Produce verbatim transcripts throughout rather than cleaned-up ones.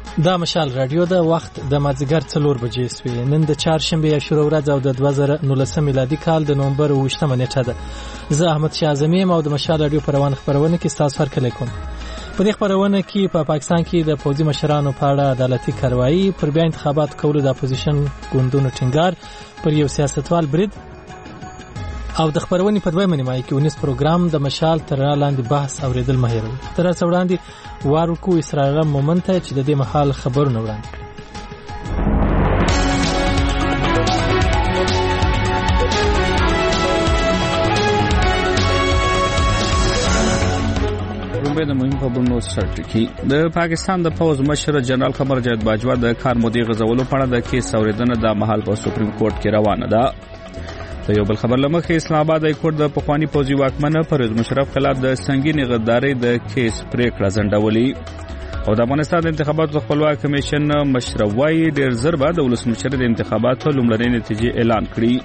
دا مشال رادیو د وخت د مازیګر څلور بجې سوی. نن د چهارشنبه شروع ورځ او د دوه زره نولسم میلادي کال د نومبر اوویشتمه نیټه ده. زه احمد شاه اعظمي او د مشال رادیو په روانه خبرونه کې ستاسو هرکلی کوم. په دې خبرونه کې په پاکستان کې د پوځي مشرانو په اړه عدالتي کاروایی، پر بیا انتخابات کولو د اپوزیشن ګوندونو ټینګار، پر یو سیاستوال برید او د خبرونې په دویمه نیمایي کې ونیس پروګرام د مشال تر لاندې بحث اوریدل مه هېروئ. تر اوسه وړاندې وار ورکوو اسرار مومند ته چې د دې مهال خبرونه وړاندې کړي. د مهم خبرونو سرټکی د پاکستان د پوز مشر جنرال قمر جاوید باجوا د کار مودې غزولو په اړه د کیس اوریدنه د مهال په سپریم کورټ کې روانه ده. د یو بل خبر لمخې اسلام آباد های کورټ د پخوانی پوځي واکمن پرویز مشرف خلاف د سنگینې غدارۍ د کیس پریکړه ځنډولې او د افغانستان د انتخاباتو خپلواک کمیشن مشر وایي ډېر ژر به د ولسمشر د انتخاباتو لومړنۍ نتیجې اعلان کړي.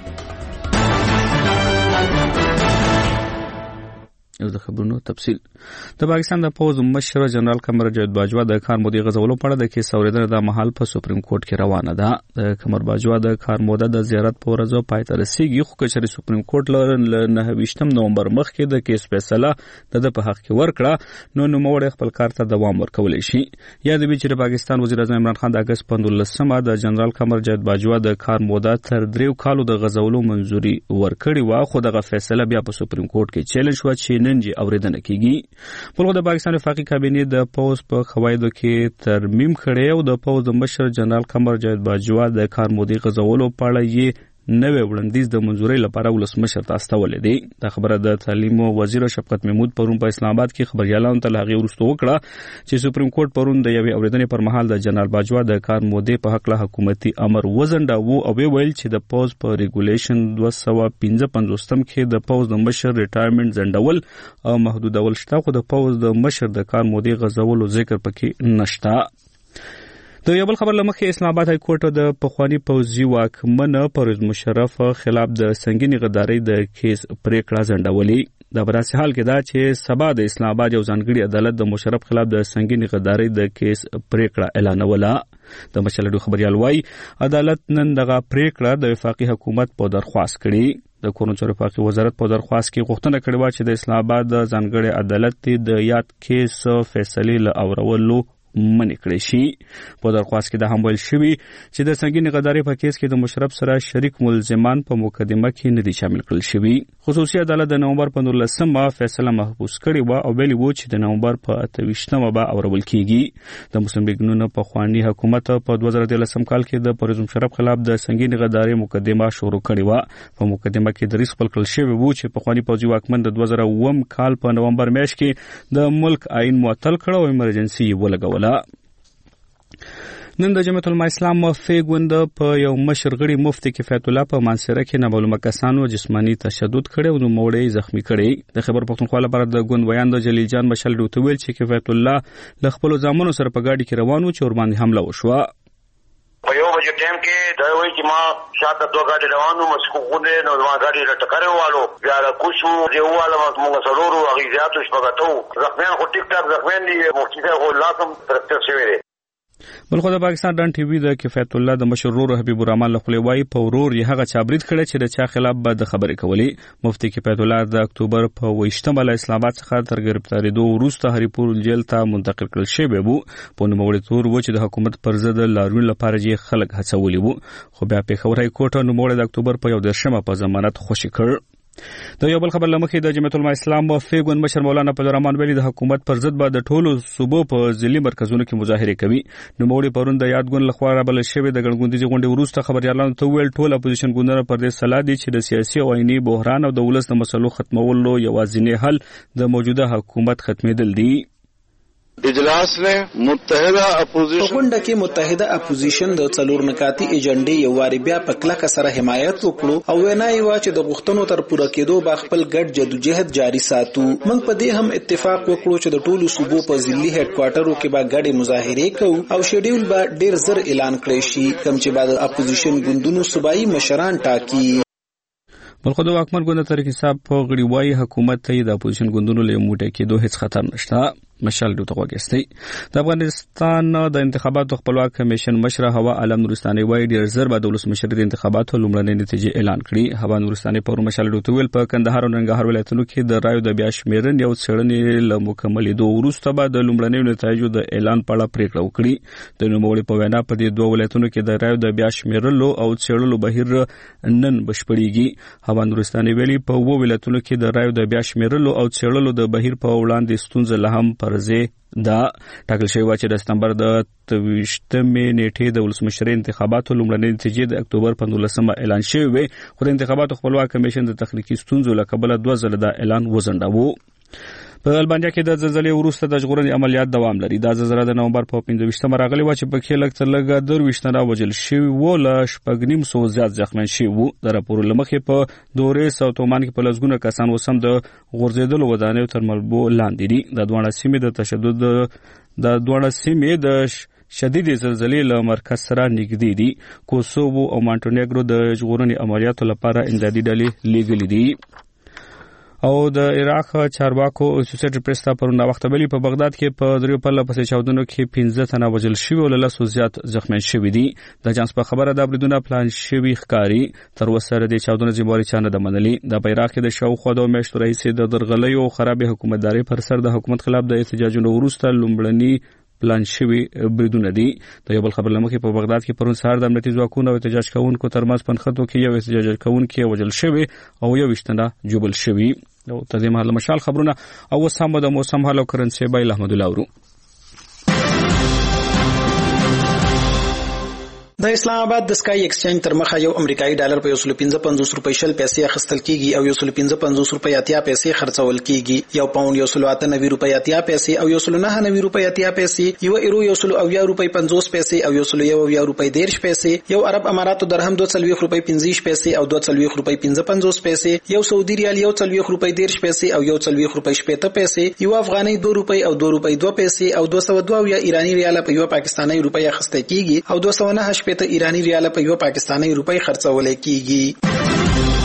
یو د خبرونو تفصیل. د پاکستان د پوز مشر جنرال قمر جاوید باجوا د کار مودې غزولو په اړه د کیس اوریدنه د مهال په سپریم کورټ کې روانه ده. د قمر باجوا د کار موده د زیارت په ورځ پای ته رسیږي، خو کچري سپریم کورټ له نهه ویشتم نومبر مخکې د کیس فیصله د په حق کې ورکړه نو نوموړی خپل کار ته دوام ورکولی شي. یاد وي چې د پاکستان وزیر اعظم عمران خان د اګست په نولسمه د جنرال قمر جاوید باجوا د کار موده تر دریو کالو د غزولو منځوري ورکړې وه، خو دغه فیصله بیا په سپریم کورټ کې چیلنج شوه چې نن یې اوریدنه کیږي. بلکې د پاکستان وفاقي کابینې د پوز په قواعدو کې ترمیم کړي او د پوز مشر جنرال قمر جاوید باجوا د کار مودې غزولو په اړه یې نوې وړاندیز د منځورۍ لپاره ولسمشر ته استولې دی. دا خبره د تعلیم وزیر شفقت محمود پرون په اسلام آباد کې خبريالانو ته هغه وروسته وکړه چې سپریم کورټ پرون د یوې اوریدنې پر مهال د جنرال باجوا د کار مودې په حق له حکومتي امر وزنډاوه او ویل چې د پوز په ریګولیشن دوه سوه پنځه پنځوس کې د پوز د مشر ریټایرمنټ زنډول او محدودول شته، خو د پوز د مشر د کار مودې غزولو ذکر پکې نشته. د یو بل خبر لمخې اسلام آباد های کورټ د پخوانی پوځي واکمن پرویز مشرف خلاف د سنگینې غدارۍ د کیس پریکړه ځنډولې. دا په داسې حال کې ده چې سبا د اسلام آباد یو ځانګړي عدالت د مشرف خلاف د سنگینې غدارۍ د کیس پریکړه اعلانوله. د مشلډو خبريال وایي عدالت نن دغه پریکړه د وفاقي حکومت په درخواست کړي. د کورونو چارو وفاقي وزارت په درخواست کې غوښتنه کړې و چې د اسلام آباد ځانګړي عدالت د یاد کیس فیصلې له اورولو منې کړی شي. په درخواست کې د هم ویل شوي چې د سنگینې غدارۍ په کیس کې د مشرف سره شریک ملزمان په مقدمه کې نه دي شامل کړل شوي. خصوصي عدالت د نومبر په نولسمه فیصله محبوس کړې وه او ویلي وو چې د نومبر په اته ویشتمه به اورول کیږي. د مسلم لیګ نون پخواني حکومت په دوه زره دولسم کال کې د پرویز مشرف خلاف د سنگینې غدارۍ مقدمه شروع کړې وه. په مقدمه کې دریځ خپل کړل شوی وو چې پخواني پوځي واکمن د دوه زره اووم کال په نومبر میاشت کې د ملک آئین معطل کړ او ایمرجنسي ولګوله. نن د جمعیت العلماء اسلام موافق ګوند په یو مشر غړي مفتي کفایت الله په مانسره کې نامعلومه کسانو جسمانی تشدد کړي او نوموړی زخمی کړي. د خبر پښتونخوا لپاره د ګوند ویاند جلیل جان مشل ډوته ویل چې کفایت الله له خپل ځامنو سره په گاډي کې روانو چې ور باندې حمله وشوه. په یو بجې ټایم کې دا وایي چې ما شاته دوه ګاډي روانو مسکوونه نو ما ګاډي راټکره والو بیا را کوشو دیواله موږ سرورو هغه زیاتو شپږاتو زخمیان خو ټیک ټاک زخمیان دي مفتي خو لازم ترتیب شوی دی. بلخو د پاکستان ډان ټي وي د کفایت الله د مشرور حبیب الرحمن له خپل وای په ورور یې هغه چابرید کړي چې د چا خلاف به د خبرې کولې. مفتي کفایت الله د اکتوبر په ویشتمه له اسلام آباد څخه تر گرفتاریدو وروسته هریپور جیل ته منتقل کړل شوی وو. په نوموړي تور و چې د حکومت پر ضد لاریون لپاره یې خلک هڅولي وو، خو بیا پېښور های کورټ نوموړي د اکتوبر په یو دېرشمه په ضمانت خوشي کړ. د یو بل خبر لمخې د جمعیت العلماء اسلام موافق ګوند مشر مولانا فضلالرحمن ویلي د حکومت پر ضد به د ټولو صوبو په ځلي مرکزونو کې مظاهره کوي. نوموړي پرون د یاد ګوند لخوا رابلل شوی د ګڼګوندیزي غونډې وروسته خبريالانو ته ویل ټول اپوزیشن ګوندونه پر دې سلا دي چې د سیاسي او عیني بحران او د ولس د مسلو ختمولو یوازینی حل د موجوده حکومت ختمېدل دي. اجلاس نے متحده اپوزیشن په غونډه کې متحده اپوزیشن د څلور نکاتي ایجنډې یو واری بیا په کلکه سره حمایت وکړو او وینا یې وا چې د غوښتنو تر پوره کېدو به خپل ګډ جدوجہد جاری ساتو. موږ په دې هم اتفاق وکړو چې د ټولو صوبو په ځلي هډ کوارټرو کې به ګډې مظاهرې کوو او شیډول به ډیر زر اعلان کړی شي کوم چې بعد اپوزیشن ګوندونو صوبایي مشران ټاکي. بلخو د واکمن ګوند تاریخ حساب په غړي وای حکومت ته د اپوزیشن ګوندونو له موټه کېدو هیڅ خطر نشته. مشال ډیو ته وګستي د افغانستان د انتخاباتو خپلواک کمیشن مشر هوا عالم نورستاني وایي ډیر زر بعد ولس مشر د انتخاباتو لومړنۍ نتیجې اعلان کړي. هوا نورستاني پر مشال ډیو ته ویل په کندهار او ننګرهار ولایتونو کې د رایو د بیا شمیرنې او څېړنې له مکملېدو وروسته به د لومړنیو نتایجو د اعلان په اړه پریکړه وکړي. د نوموړي په وینا په دې دوه ولایتونو کې د رایو د بیا شمیرلو او څېړلو بهیر نن بشپړیږي. هوا نورستاني ویلي په وو ولایتونو کې د رایو د بیا شمیرلو او څېړلو د بهیر په وړاندې ستونزه له هم پرځې دا ټاکل شوی و چې د سپتمبر د تویشتمې نیټې د ولسمشرۍ انتخاباتو لومړنۍ نتیجې د اکتوبر په نولسمه اعلان شوې وي، خو د انتخاباتو خپلواک کمیشن د تخنیکي ستونزو له کبله دوه ځله دا اعلان وځنډاوه. په البانیا کې د زلزلې وروسته د ژغورنې عملیات دوام لري. دا زلزله د نومبر په پنځه ویشتمه راغلې و چې پکې لږ تر لږه درویشت تنه وژل شوي وو، له شپږ نیم سوه زیات زخمیان شوي وو. د راپور له مخې په دورېس او تومان کې په لسګونه کسان اوس هم د غورځېدلو ودانیو تر ملبو لاندې دي. د دواړه سیمې د تشدد د دواړه سیمې د شدید زلزلې له مرکز سره نږدې دي. کوسوو او مانټونیګرو د ژغورنې عملیاتو لپاره امدادي ډلې لیږلي دي. او د عراق چارواکو اسوسییټډ پریس ته پرون وخت بلی په بغداد کې په دریو پرله پسې چاودنو کې پنځه تنه وژل شوي او له لسو زیات زخمیان شوي دي. د جانس په خبره د بریدونه پلان شوي ښکاري. تر اوسه د چاودنو ذمہواري چا نه ده منلې. د عراق کې د شاوخوا دوه میاشتو راهیسې د درغلیو او خرابې حکومتدارۍ پر سر د حکومت خلاف د احتجاجونو وروسته لومړني پلان شوي بریدونه دي. د یو بل خبر لمخې په بغداد کې پرون سهار د امنیتي ځواکونو او احتجاج کوونکو ترمنځ پنځه کې یو احتجاج کوونکی وژل شوی او یو ویشتنه جوبل شوی. او تدې مهال مشال خبرونه او وسامه د موسم حال او کرنسي بایل احمد الله ورو. د اسلام آباد د سکای ایکسچینج تر مخه یو امریکایي ډالر په یو سل پنځه پنځوس روپۍ شل پیسې اخیستل کیږي او یو سل پنځه پنځوس روپۍ اتیا پیسې خرڅول کیږي. یو پاوند یو سل اته نوي روپۍ اتیا پیسې او یو سل نه نوي روپۍ اتیا پیسې، یو ایرو یو سل اویا روپۍ پنځوس پیسې او یو سل یو اویا روپۍ دیرش پیسې، یو عرب اماراتو درهم دوه سلويخ روپۍ پنځه پیسې او دوه سلويخ روپۍ پنځه پنځوس پیسې، یو سعودي ریال یو سلويخ روپۍ دیرش پیسې او یو سلويخ روپۍ شپږ پیسې، یو افغاني دوه روپۍ او دوه روپۍ دوه پیسې او دوه سوه دوه یا ایرانی ریال په یو پاکستاني روپۍ اخیستل کیږي او دوه سوه نه شپږ ایرانی ریال په یو پاکستاني روپۍ خرڅول کیږي.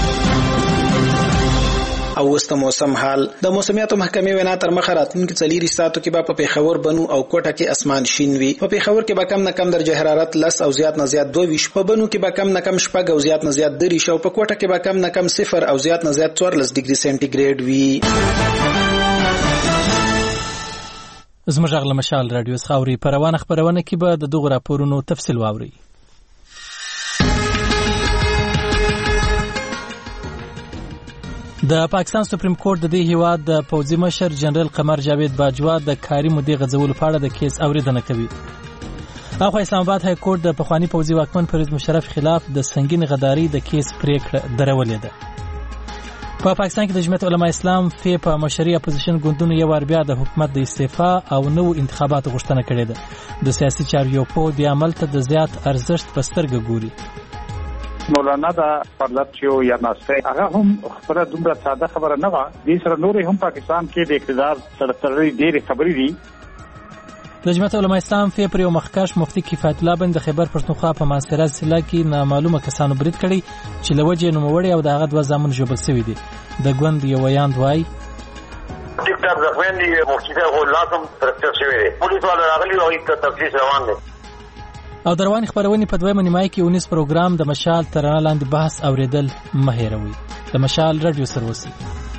او وسته موسم حال د موسمیاتو محکمې وینا تر مخه راتلونکي څلور ساعتو کې به په پیښور بنو او کوټه کې اسمان شین وي. په پیښور کې به کم نه کم درجه حرارت لس او زیات نه زیات دوه ویشت، په بنو کې به کم نه کم شپږ او زیات نه زیات دریش او په کوټه کې به کم نه کم صفر او زیات نه زیات څوارلس ډیګري سنټیګریډ وي. زموږ غږ له مشال رادیو څخه اوري. په روانه خپرونه کې به د دغو راپورونو تفصیل واورئ. د پاکستان سپریم کورټ د دې هیواد د پوځي مشر جنرال قمر جاوید باجوا د کاري مودې غځولو په اړه د کیس اوریدنه کوي. اخو اسلام آباد های کورټ د پخوانی پوځي واکمن پرویز مشرف خلاف د سنگین غداری د کیس پریکړه درولې ده. په پاکستان کې د جمعیت علماء اسلام فی په مشري اپوزیشن ګوندونو یو ور بیا د حکومت د استعفا او نو انتخاباتو غوښتنه کړې ده. د سیاسي چارو یو په د عمل ته د زیات ارزښت په سترګه ګوري. مولانا دا پرلطیو یا ناسته هغه هم خبره دومره ساده خبره نه و. دې سره نور هم پاکستان کې د اقتدار سره تړلې ډېرې خبرې دي. د جمعیت علماء اسلام فی پر یو مخکښ مفتی کفایت الله بن د خیبر پښتونخوا په مانسهره ضلع کې نامعلومه کسانو برید کړی چې له وجې نوموړی او د هغه دوه زامن ژوبل شوي دي. د ګوند یو ویاند وایي ټیک ټاک زخمیان دي، مفتی صاحب لازم ترڅ شوی دی، پولیس والا راغلي او هیڅ تفتیش روان دی. او دروانې خبرونې په دویمه نیمایي کې ونیس پروګرام د مشال ترانه لاندې بحث اوریدل مه هېروئ. د مشال رادیو سره اوسئ.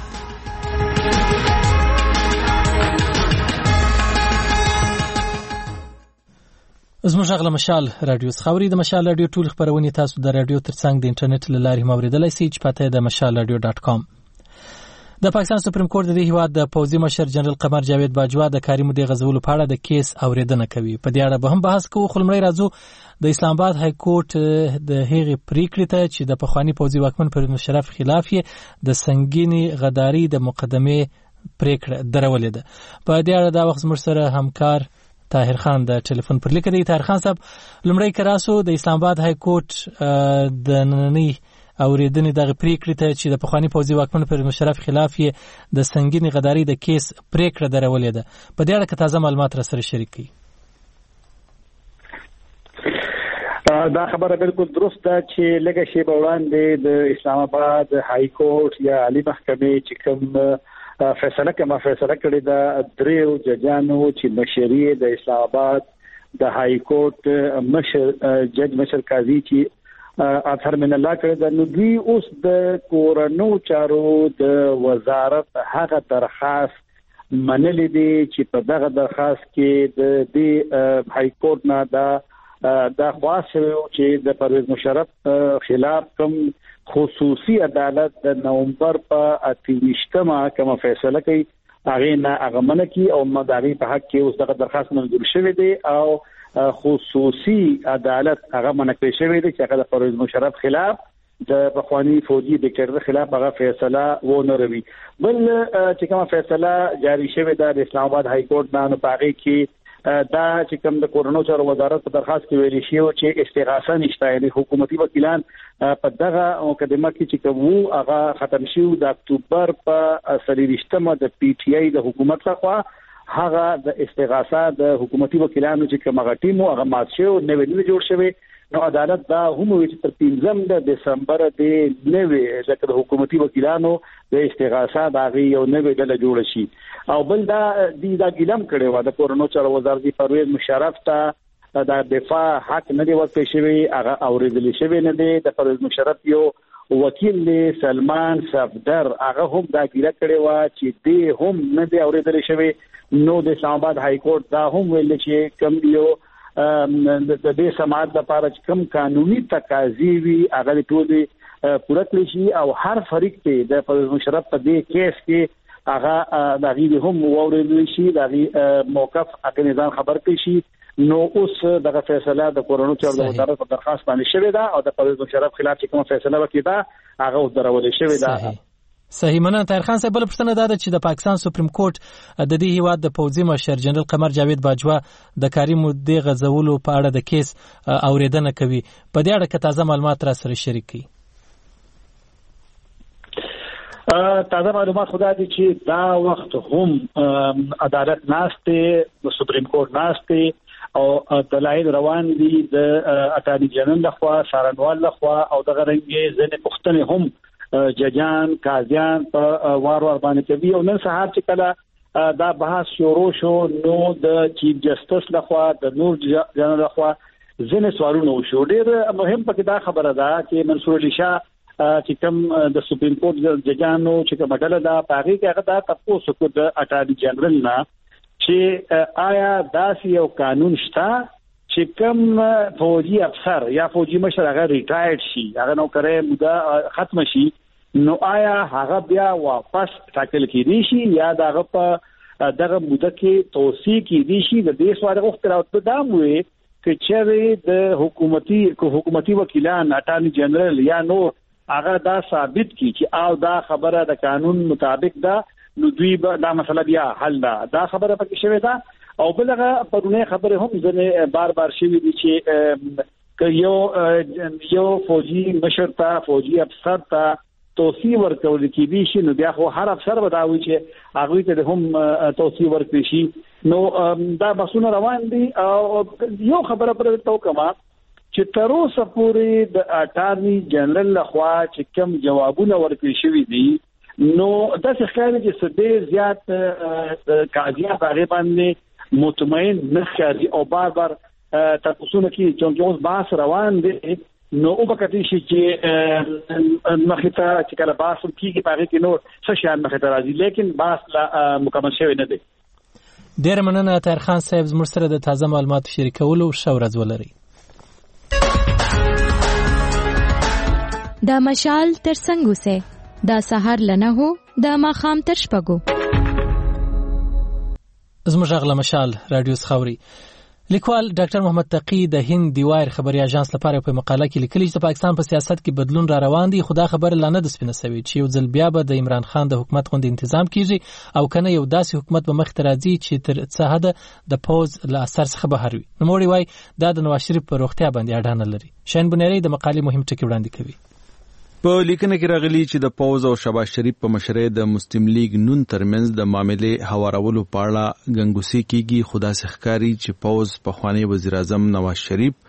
زموږ غږ له مشال رادیو څخه اورئ. د مشال رادیو ټول خبرونې تاسو د رادیو ترڅنګ د انټرنیټ له لارې هم اورېدلی سئ چې پته یې د مشال رادیو ډاټ کام. د پاکستان سپریم کورټ د دې هیواد د پوځي مشر جنرال قمر جاوید باجوا د کاري مودې غځولو په اړه د کیس اوریدنه کوي. په دې اړه به هم بحث کوو. خو لومړی راځو د اسلام آباد های کورټ د هغې پریکړې ته چې د پخواني پوځي واکمن پرویز مشرف خلاف یې د سنگینې غداري د مقدمې پریکړه درولې ده. په دې اړه دا وخت زموږ سره همکار طاهر خان د ټلیفون پر لیکه دی. طاهر خان صاحب، لومړی که راسو د اسلام آباد های کورټ د نننۍ اوریدنې دغه پریکړې ته چې د پخواني پوځي واکمن پرویز مشرف خلاف یې د سنگینې غداري د کیس پریکړه درولې ده، په دې اړه که تازه معلومات را سره شریک کړئ. دا خبره بالکل درست ده چې لږه شیبه وړاندې د اسلام آباد های کورټ یا عالی محکمې چې کوم فیصله کومه فیصله کړې ده دریو ججانو چې مشري د اسلام آباد د های کورټ مشر جج مشر قاضي چې اثر من الله کړی د نو دوی اوس د کورونو چارو د وزارت هغه درخواست منلې دي چې په دغه درخواست کې د دې های کورټ نه دا د خاصو چې د پرویز مشرف خلاف کوم خصوصي عدالت د نومبر په اتهمه کوم فیصله کوي هغه نه هغه منکی او مداري په حق کې اوس دغه درخواست منظور شوی دی او خصوصي عدالت هغه منکړی شوی دی چې هغه د پرویز مشرف خلاف د بخوانی فوجي د کړه خلاف هغه فیصله ونه روي بل چې کوم فیصله جاری شوی د اسلام آباد های کورټ نه په هغه کې دا چې کوم د کورونو چارو وزارت په درخواست کې ویلي شو چې استغاثه نشته یعنی حکومتي وکیلان په دغه مقدمه کې چې کوم هغه ختم شو د اکتوبر په سلیریشتمه د پی ټی آی د حکومت لخوا هغه د استغاثه د حکومتي وکیلانو چې کوم هغه ټیم هغه مات شو نو ویل جوړ شوی نو عدالت دا هم وی چې تر پنځم د دسمبر د نوې ځکه د حکومتي وکیلانو د استغاثه دا غي یو نوې ډله جوړ شي او بل دا د دا ګلم کړي و د کورونو چارو وزارت پرویز مشرف ته د دفاع حق نه دی ورکړی شوی هغه اوریدل شوی نه دی د پرویز مشرف یو وکیل سلمان صفدر هغه هم دا ګیره کړي و چې دی هم نه دی اوریدل شوی نو د اسلام آباد های کورټ دا هم ویل چې کم یو د دې سماعت لپاره چې کوم قانوني تقاضي وي هغه ټول پوره کړی شي او هر فریق ته د پرویز مشرف په دې کیس کې هغه د غوی هم ووري شي د موقف اګه نظام خبر کړي شي نو اوس دغه فیصله د کورونو چارو د وزارت په درخواست باندې شوې ده او د پرویز مشرف خلاف چې کوم فیصله وکړي دا هغه اوس درولې شوې ده. صحیح مننه طاهر خان صاحب. بل پښتنه دا ده چې د پاکستان سپریم کورټ د دې هیواد د پوځي مشر جنرال قمر جاوید باجوا د کاری مودې غزولو په اړه د کیس اوریدنه کوي. په دې اړه که تازه معلومات را سره شریک کړي. تازه معلومات خدا دي چې دا وخت هم عدالت ناشته سپریم کورټ ناشته او دلایل روان دي د اټارنی جنرال لخوا سارنوال لخوا او د غرنګي ځنې پښتنه هم ججان قاضیان په وار وار باندې کوي او نن سهار چې کله دا بحث شروع شو نو د چیف جسټس لخوا د نور جنرال لخوا ځنې سوالونه وشو. ډېر مهم پکې دا خبره ده چې منصور علي شاه چې کوم د سپریم کورټ ججانو چې کوم ډله دا پاغي کې هغه دا تاسو کو د اټارنی جنرال نه چې آیا داسې یو قانون شته چې کوم فوجي افسر یا فوجي مشر هغه ریټایرډ شي هغه نو کرے موده ختم شي نو آیا هغه بیا واپس ټاکل کېدی شي یا دغه په دغه موده کې توسيع کېدی شي. د دې سوال غوښتنه ده موي چې چې د حکومتي حکومتي وکیلان اټارنی جنرال یا نور هغه دا ثابت کی چې او دا خبره د قانون مطابق ده نو دوی به دا مسله بیا حل ده. دا خبره پکې شوې ده او بلغه پرونه خبره هم ځنه بار بار شوې دي چې یو یو فوجي مشر ته فوجي افسر ته توصیه ورکول کېږي شي نو بیا خو هر افسر وداوي چې هغه ته هم توصیه ورکړي شي نو دا بحثونه روان دي او یو خبره پر تو کما چې تر اوسه پورې د اټارنی جنرال لخوا چې کوم جوابونه ورکړي شوی دي نو دا څه ښکاري چې سده زیات قاضیان هغه باندې مطمئن نه ښکاري او بار بار تاسو نه کې چې اوس بحث روان دي نو او بکتی شي چې مخته چې کله بحث کیږي پاره کې نور څه شان مخته راځي لیکن بحث لا مکمل شوی نه دی. ډیر مننه طاهر خان صاحب زموږ سره د تازه معلوماتو شریکولو شو ورځ ولري. دا مشال تر څنګه سه دا سحر لنه هو دا ماخام تر شپګو زموږ غلا مشال رادیو خاوري. لیکوال ډاکټر محمد تقی د هند دیوایر خبري اژانس لپاره په مقاله کې لیکلي چې پاکستان په سیاست کې بدلون را روان دی. خدا خبر لا نه د سپینه سوي چې یو ځل بیا به د عمران خان د حکومت غوندې تنظیم کیږي او کنه یو داسې حکومت به مخ ته راځي چې تر څه حد د پوز له اثر څخه بهر وي. نو موري وای دا د نواز شریف په روغتیا باندې اډانه لري. شین بنيري د مقالې مهم ټکي وړاندې کوي. په لیکنه کې راغلي چې د پوز او شهباز شریف په مشرۍ د مسلم لیگ نون ترمنځ د معاملې هوارولو په اړه ګنګوسې کیږي. خدا څخه ښکاري چې پوز په خوانی وزیر اعظم نواز شریف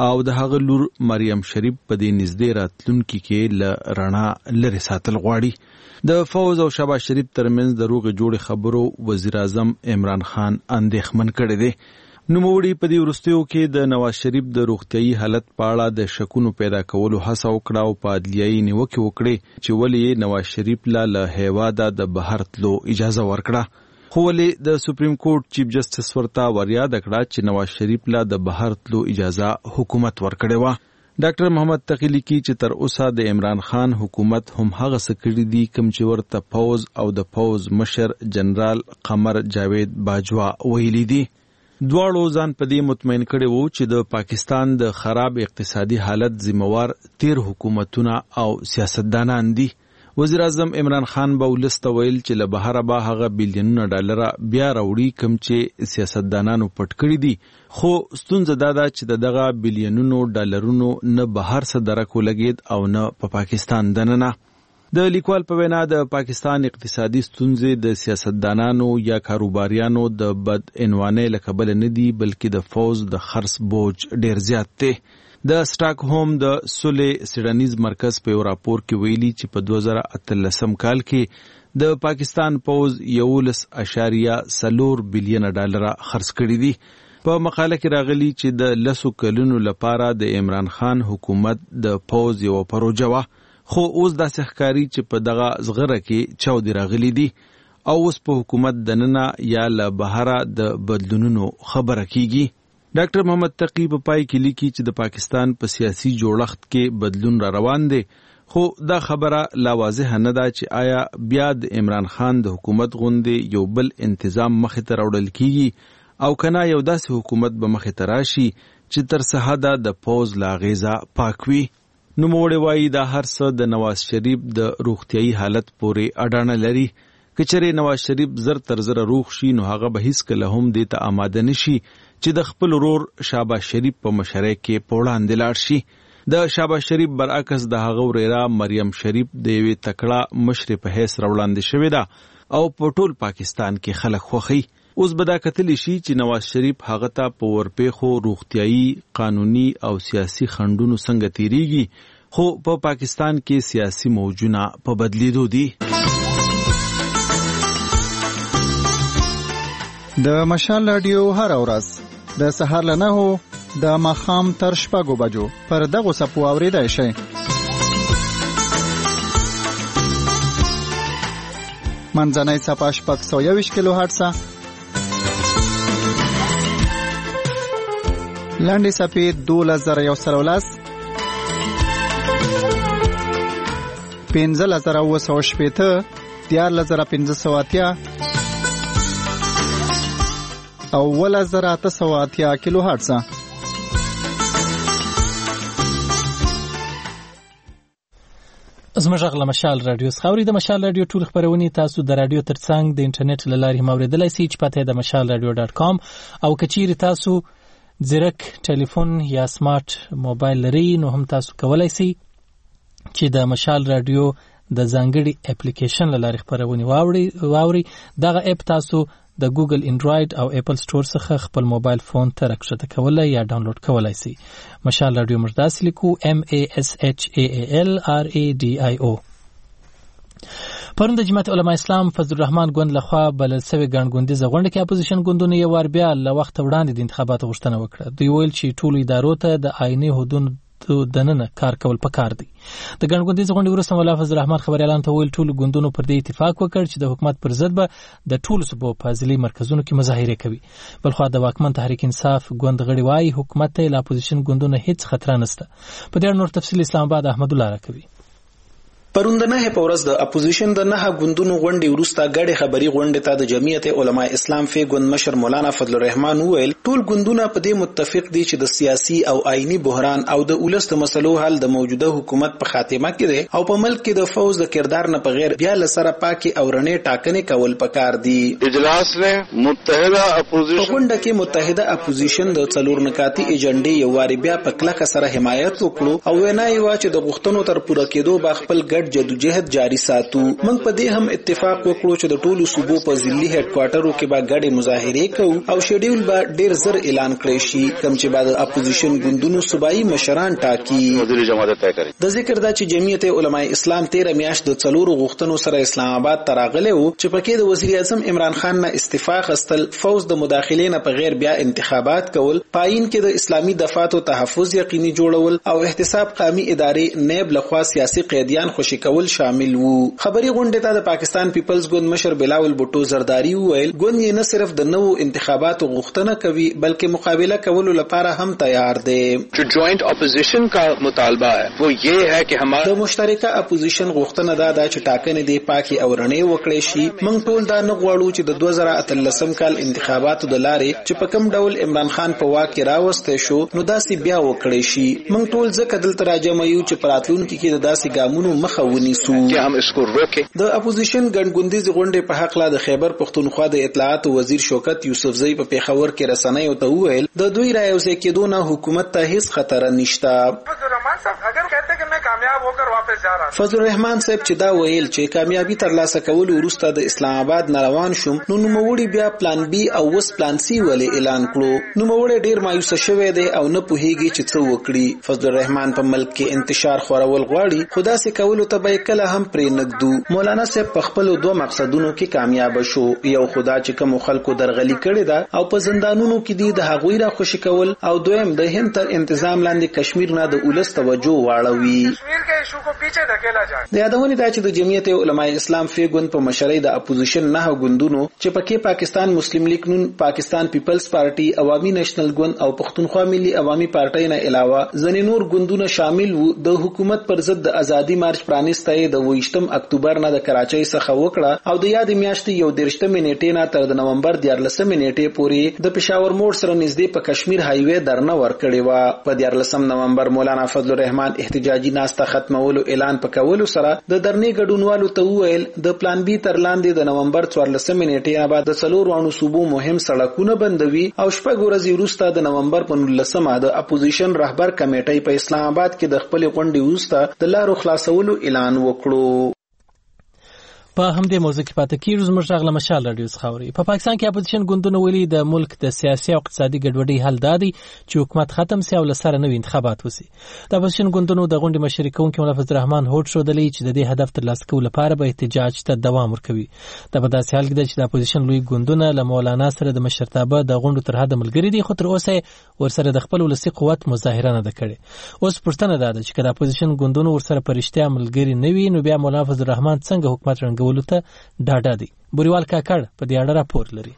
او د هغه لور مریم شریف په دې نږدې راتلونکي کې له رڼا لرې ساتل غواړي. د فوز او شهباز شریف ترمنځ د روغې جوړې خبرو وزیر اعظم عمران خان اندېښمن کړی دی. نوموړي په دې وروستیو کې د نواز شریف د روغتیایي حالت په اړه د شکونو پیدا کولو هڅه وکړه او په عدلیایي نیوکې وکړې چې ولې نواز شریف لا له هیواده د بهر تلو اجازه ورکړه. خو ولې د سپریم کورټ چیف جسټس ورته وریاده کړه چې نواز شریف لا د بهر تلو اجازه حکومت ورکړې وه. ډاکټر محمد تقی لیکي چې تر اوسه د عمران خان حکومت هم هغه څه کړي دي کوم چې ورته پوز او د پوز مشر جنرال قمر جاوید باجوا ویلي دي. دواړو ځان په دې مطمئن کړي وو چې د پاکستان د خراب اقتصادي حالت ذمہوار تیر حکومتونه او سیاستدانان دي. وزیر اعظم عمران خان به ولسته ویل چې له بهره به هغه بیلیونونه ډالره بیا راوړي کوم چې سیاستدانانو پټ کړي دي. خو ستونزه دا ده چې د دغه بیلیونونو ډالرونو نه بهر څه درک ولګید او نه په پاکستان دننه. د لیکوال په وینا د پاکستان اقتصادي ستونزې د سیاستدانانو یا کاروباریانو د بد عنوانۍ له کبله نه دي بلکې د فوز د خرڅ بوج ډیر زیات دی. د سټاک هوم د سولې سیډنیز مرکز په یو راپور کې ویلي چې په دوه زره اتلسم کال کې د پاکستان پوز یولس اشاریه څلور بیلیونه ډالره خرڅ کړي دي. په مقاله کې راغلي چې د لسو کلونو لپاره د عمران خان حکومت د پوز یو پروژه وه، خو اوس داسې ښکاري چې په دغه زغره کې چاودې راغلي دي او اوس په حکومت دننه یا له بهره د بدلونونو خبره کیږي. ډاکټر محمد تقی په پای کې لیکي چې د پاکستان په سیاسي جوړښت کې بدلون را روان دی، خو دا خبره لا واضح نه ده چې آیا بیا د عمران خان د حکومت غوندې یو بل انتظام مخې ته راوړل کیږي او کنه یو داسې حکومت به مخې ته راشي چې تر څه حده د پوز له اغیزه پاک وي. نوموړی وایي دا هر څه د نواز شریف د روغتیایي حالت پورې اډانه لري. که چېرې نواز شریف زر تر زره روغ شي نو هغه به هیڅکله هم دې ته آماده نشي چې د خپل ورور شهباز شریف په مشرۍ کې په وړاندې لاړ شي. د شهباز شریف برعکس د هغه وريره مریم شریف د یوې تکړه مشرې په حیث راوړاندې شوې ده او په ټول پاکستان کې خلک خوښي. اوس به دا کتلی شي چې نواز شریف هغه ته په ورپېښو روغتیایي، قانوني او سیاسي خنډونو څنګه تیریږي، خو په پاکستان کې سیاسي موجونه په بدلیدو دي. د مشال رادیو هر ورځ د سهار له نهو د ماښام تر شپږو بجو پر دغو څپو اورېدای شئ. منځنۍ څپه شپږ سوه یوویشت کیلو هرټزه، لنډې څپې دولس زره یو سل او لس، پنځلس زره اووه سوه شپېته، دیارلس زره پنځه سوه اتیا او اوولس زره اته سوه اتیا کیلو هرټزه. زموږ غږ له مشال رادیو څخه اورئ. د مشال رادیو ټول خپرونې تاسو د رادیو ترڅنګ د انټرنیټ له لارې هم اورېدلی سئ چې پته یې د مشال رادیو ډاټ کام او که چیرې تاسو ځیرک ټلیفون یا سمارټ موبایل لرئ نو هم تاسو کولی سئ چې د مشال رادیو د ځانګړي اپلیکیشن له لارې خپرونې واورئ. دغه اپ تاسو د ګوګل انډرایډ او اپل سټور څخه خپل موبایل فون ته راکښته کولی یا ډاونلوډ کولی سئ. مشال رادیو موږ داسې لیکو ام ای اس اچ ای ای ال آر ای ډي آی او. پرون د جماعت علماء اسلام فضل الرحمن ګوند لخوا بلل سوې ګڼګوندیزه غونډه کې اپوزیشن ګوندونو یو وار بیا له وخته وړاندې د انتخاباتو غوښتنه وکړه. دوی ویل چې ټولو ادارو ته د آئیني حدودو دننه کار کول پکار دی. د ګڼګوندیزې غونډې وروسته مولا فضل الرحمن خبریالانو ته ویل ټولو ګوندونو پر دې اتفاق وکړ چې د حکومت پر ضد به د ټولو صوبو په ضلعي مرکزونو کې مظاهرې کوي. بلخوا د واکمن تحریک انصاف ګوند غړي وایي حکومت ته له اپوزیشن ګوندونو هیڅ خطر نشته. په دې اړه نور تفصیل اسلام آباد احمد الله راکوي. پرون د نه په ورځ د اپوزیشن د نه ګوندونو غونډې وروسته ګډې خبري غونډې ته د جمعیت علماء اسلام فی ګوند مشر مولانا فضل الرحمن وویل ټول ګوندونه په دې متفق دي چې د سیاسي او آئینی بحران او د ولس د مسلو حل د موجوده حکومت په خاتمه کې دی او په ملک کې د فوز د کردار نه بغیر بیا لسره پاکي او رڼې ټاکنې کول پکار دي. اجلاس نے متحده اپوزیشن غونډه کې متحده اپوزیشن د څلور نکاتي ایجنډې یو واری بیا په کلکه سره حمایت وکړو او وینا یې وا چې د غوښتنو تر پوره کېدو به خپل ګډ ګډ جدوجہد جاری ساتو. موږ په دې هم اتفاق وکړو چې د ټولو صوبو په ضلعي هډ کوارټرو کې به ګډې مظاهرې کوو او شیډیول به ډیر زر اعلان کړی شي کوم چې بعد اپوزیشن ګوندونو صوبایي مشران ټاکي. د ذکر دا چې جمعیت علماء اسلام تیره میاشت د څلورو غوښتنو سره اسلام آباد ته راغلی و چې پکې د وزیر اعظم عمران خان نه استعفا اخیستل، فوز د مداخلې نه په غیر بیا انتخابات کول، پاین کې د اسلامي دفاتو تحفظ یقیني جوړول او احتساب قومي ادارې نیب لخوا سیاسي قیدیان خوشي کول شامل وو. خبري غونډې ته د پاکستان پیپلز ګوند مشر بلاول بوټو زرداری وویل ګوند یې نه صرف د نوو انتخاباتو غوښتنه کوي بلکې مقابله کولو لپاره هم تیار دی. جو جوائنٹ اپوزیشن کا مطالبہ ہے وہ یہ ہے کہ ہمارا د مشترکه اپوزیشن غوښتنه دا ده چې ټاکنې دی پاکي او رڼې وکړي شي. موږ ټول دا نه غواړو چې د دوه زره اتلسم کال انتخاباتو د لارې چې په کوم ډول عمران خان په واک کې راوستی شو نو داسې بیا وکړي شي. موږ ټول ځکه دلته راجمع یو چې په راتلونکي کې د داسې ګامونو مخه ونیسو. د اپوزیشن ګڼ غونډې په حق لا د خیبر پښتونخوا د اطلاعات وزیر شوکت یوسفزئی په پیښور کې رسنیو ته وویل د دوی رايوځای کېدو نه حکومت ته هیڅ خطر نشته. فضل الرحمن صاحب چې دا ویل چې کامیابی ترلاسه کول وروسته د اسلام آباد نه روان شوم نو نوموړي بیا پلان بی او وس پلان سی ولې اعلان کړو. نوموړي ډیر مایوسه شوی دی او نه پوهیږي چې څه وکړي. فضل الرحمن په ملک کې انتشار خورول غواړي خدا سي کولو ته به کله هم پرې نګدو. مولانا صاحب په خپل دوه مقصدونو کې کامیاب شو. یو خدا چې کوم خلکو درغلي کړي دا او په زندانونو کې دي د هغوی را خوشی کول او دویم د هند تر انتظام لاندې کشمیر نه د اولس توجه واړوي. د یادونې دا چې د جمعیت علماء اسلام فی ګوند په مشرۍ د اپوزیشن نه ګوندونو چې پکې پاکستان مسلم لیگ نون، پاکستان پیپلز پارټي، عوامي نېشنل ګوند او پښتونخوا ملي عوامي پارټۍ نه علاوه ځینې نور ګوندونه شامل وو. د حکومت پر ضد د ازادي مارچ پرانیسته د ویشتم اکتوبر نه د کراچۍ څخه وکړه او د یاد میاشتې یو دیرشتمې نیټې نه تر د نومبر دیارلسمې نیټې پورې د پېښور موډ سره نږدې په کشمیر هایوې درنه ورکړې وه. په دیارلسم نومبر مولانا فضل الرحمن احتجاجي ناسته ختمولو اعلان پکولو سره د درنې ګډونوالو ته وویل د پلان بی تر لاندې د نومبر څوارلسمې نیټې نه بعد د څلورو اړو صوبو مهم سړکونه بندوي او شپږ ورځې وروسته د نومبر په نولسمه د اپوزیشن رهبر کمیټۍ په اسلام آباد کې د خپلې غونډې وروسته د لارو خلاصولو اعلان وکړو. په همدې موضوع کې پاتې کیږو. زموږ غږ له مشال راډیو څخه اوري. په پاکستان کې اپوزیشن ګوندونه ویلي د ملک د سیاسي او اقتصادي ګډوډۍ حل دادی چې حکومت ختم سي او لسره نوي انتخابات وسي. د اپوزیشن ګوندونو د غونډې مشري کوونکي مولا فضل الرحمن هوډ شودلی چې د دې هدف ترلاسه کولو لپاره به احتجاج ته دوام ورکوي. دا په داسې حال کې ده چې د اپوزیشن لوی ګوندونه له مولانا سره د مشرتابه د غونډو تر حد ملګري دي خو تر اوسه ورسره د خپل ولسي قوت مظاهره نه ده کړې. اوس پوښتنه ده چې کله اپوزیشن ګوندونو ورسره پرشتیا ملګري نه وي نو بیا مولا فضل الرحمن څنګه حکومت رنګولو ته ډاډه دي. بوریوال کاکړ په دې اړه راپور لري.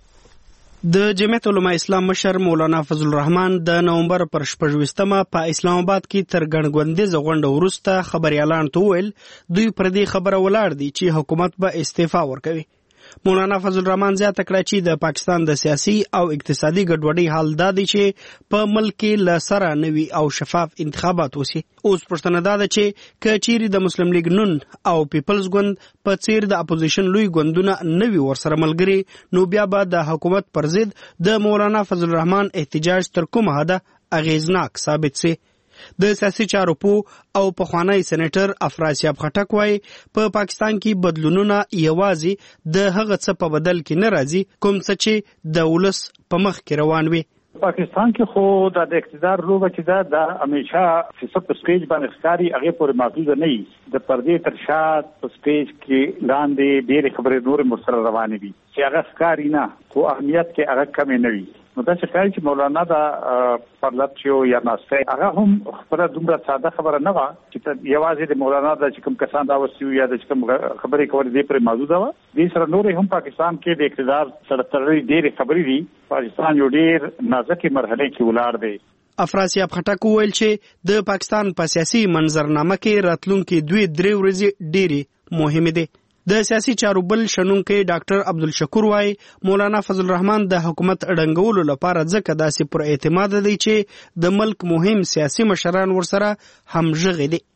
د جمعیت علماء اسلام مشر مولانا فضل الرحمن د نومبر پر شپږویشتمه په اسلام آباد کې تر ګڼګوندیزه غونډه وروسته خبريالان ته وویل دوی پر دې خبره ولاړ دي چې حکومت به استعفا ورکوي. مولانا فضل الرحمن زیاته کړه چې د پاکستان د سیاسي او اقتصادي ګډوډۍ حال دا دی چې په ملک کې له سره نوي او شفاف انتخابات وسي. اوس پوښتنه دا ده چې که چیرې د مسلم لیگ نون او پیپلز ګوند په څیر د اپوزیشن لوی ګوندونه نوي ورسره ملګري نو بیا به د حکومت پر ضد د مولانا فضل الرحمن احتجاج تر کومه حده اغیزناک ثابت سي. د سیاسي چارو پو او پخوانی سېنیټر افراسیاب خټک وايي په پاکستان کې بدلونونه یوازې د هغه څه په بدل کې نه راځي کوم څه چې د ولس په مخ کې روان وي. پاکستان کې خو د اقتدار لوبه چې دا د همیشه فیصد په سټیج باندې ښکاري هغه پورې محدود نه وي. د پردې تر شا په سټیج کې لاندې ډېرې خبرې نور مرسره روانې وي چې هغه ښکاري نه خو اهمیت کې هغه کمې نه وي. نو دا چې ښکاري چې مولانا دا پرلپچیو یا ناسته هغه هم خبره دومره ساده خبره نه وه چې یوازې د مولانا د چې کوم کسان راوستي وو یا د چې کوم خبرې کولې دې پرې محدوده وه. دې سره نورې هم پاکستان کې د اقتدار سره تړلې ډېرې خبرې دي. پاکستان یو ډېر نازکې مرحلې کې ولاړ دی. افراسیاب خټک وویل چې د پاکستان په سیاسي منظرنامه کې راتلونکي دوی درې ورځې ډېرې مهمې دي. د سیاسي چارو بل شنونکی ډاکټر عبدالشکور وايي مولانا فضل الرحمن د حکومت اډنګولو لپاره ځکه داسې پر اعتماد دی چې د ملک مهم سیاسي مشران ورسره همغږي دي.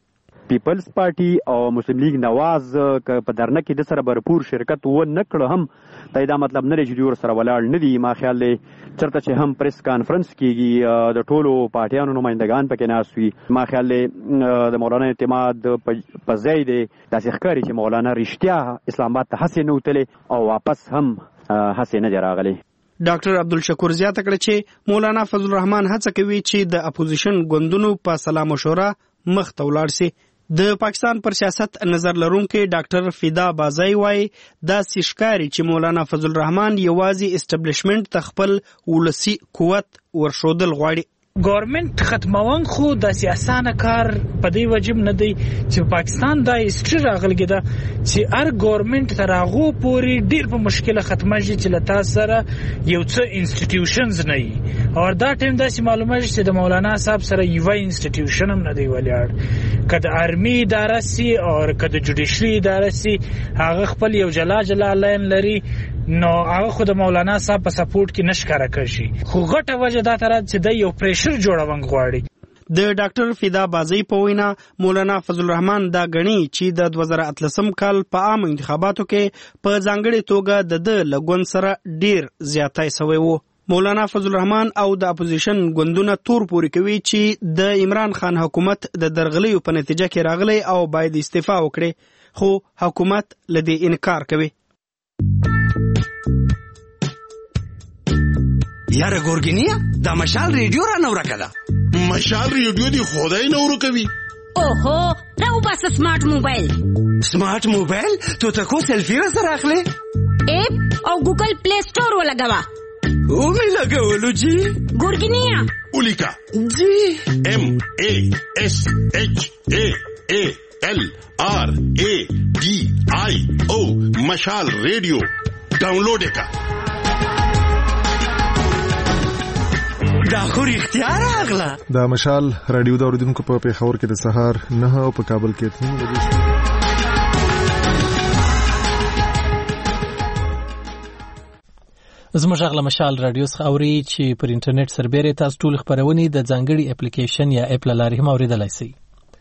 پیپلز پارټي او مسلم لیگ نواز په درنه کې د سره برپور شرکت و نه کړ هم دا مطلب نه لري چې ور سره ولاړ نه دي. ما خیال دی چرته چې هم پریس کانفرنس کیږي د ټولو پارټیانو نمائندگان پکې ناست وي. ما خیال دی د مولانا اعتماد په ځای دی داسې ښکاري چې مولانا رښتیا اسلام آباد ته هسې نه وتلی او واپس هم هسې نه دی راغلی. ډاکټر عبدالشکور زیاته کړه چې مولانا فضل الرحمن هڅه کوي چې د اپوزیشن ګوندونو په سلا مشوره مخ ته ولاړ سي. د پاکستان پر سیاست نظر لرونکي ډاکټر فدا بازای وایي دا سشکاري چې مولانا فضل الرحمن یوازې اسټابلیشمنت ته خپل ولسی قوت ورښودل غواړي. گورنمنت ختمون خو د سیاسانه کار په دی وجب نه دی چې پاکستان د هیستوري راغلګی دا چې هر گورنمنت تراغو پوری ډیر په مشکله ختمه شي چې لتا سره یو څه انسټیټیوشنز نه وي او دا ټیم د معلومه شي چې د مولانا صاحب سره یو انسټیټیوشن هم نه دی ولیاړ کده ارمی اداره سي او کده جوډیشري اداره سي هغه خپل یو جلا جلا لاین لري نو هغه خود مولانا صاحب په سپورټ کې نشکاره کوي خو غټه وجه دا تر چې د یو پریشر جوړونګ غواړي. د ډاکټر فدا بازی په وینا مولانا فضل الرحمن دا غني چې د دوه زره اتلسم کال په عام انتخاباتو کې په ځانګړي توګه د د لګون سره ډیر زیاتای سوی وو. مولانا فضل الرحمن او د اپوزیشن ګوندونه تور پوري کوي چې د عمران خان حکومت د درغلیو په نتیجه کې راغلی او باید استعفا وکړي خو حکومت لدی انکار کوي. یاره ګورګینیا دا مشال ریډیو را نو راکړه. مشال ریډیو دی خدای نو ورکوي. اوهو راو بس سمارټ موبایل. سمارټ موبایل ته تاسو سلفي را سره اخلي اپ او ګوګل پلی سٹور ولګوا او می لګولو جی ګورګینیا اولیکا جی ام ا اس اچ ا ا ال آر ا ډي آی او مشال ریډیو ډاونلوډ وکړه. دا خو رښتیا راغله. دا مشال رادیو د اوریدونکو په پیښور کې د سهار نه او په کابل کې اته بجې. زموږ غلا مشال رادیو څخه اوري چې پر انټرنیټ سربېره تاسو ټول خبرونه د ځانګړي اپلیکیشن یا اپ لارې هم اوریدلای شئ.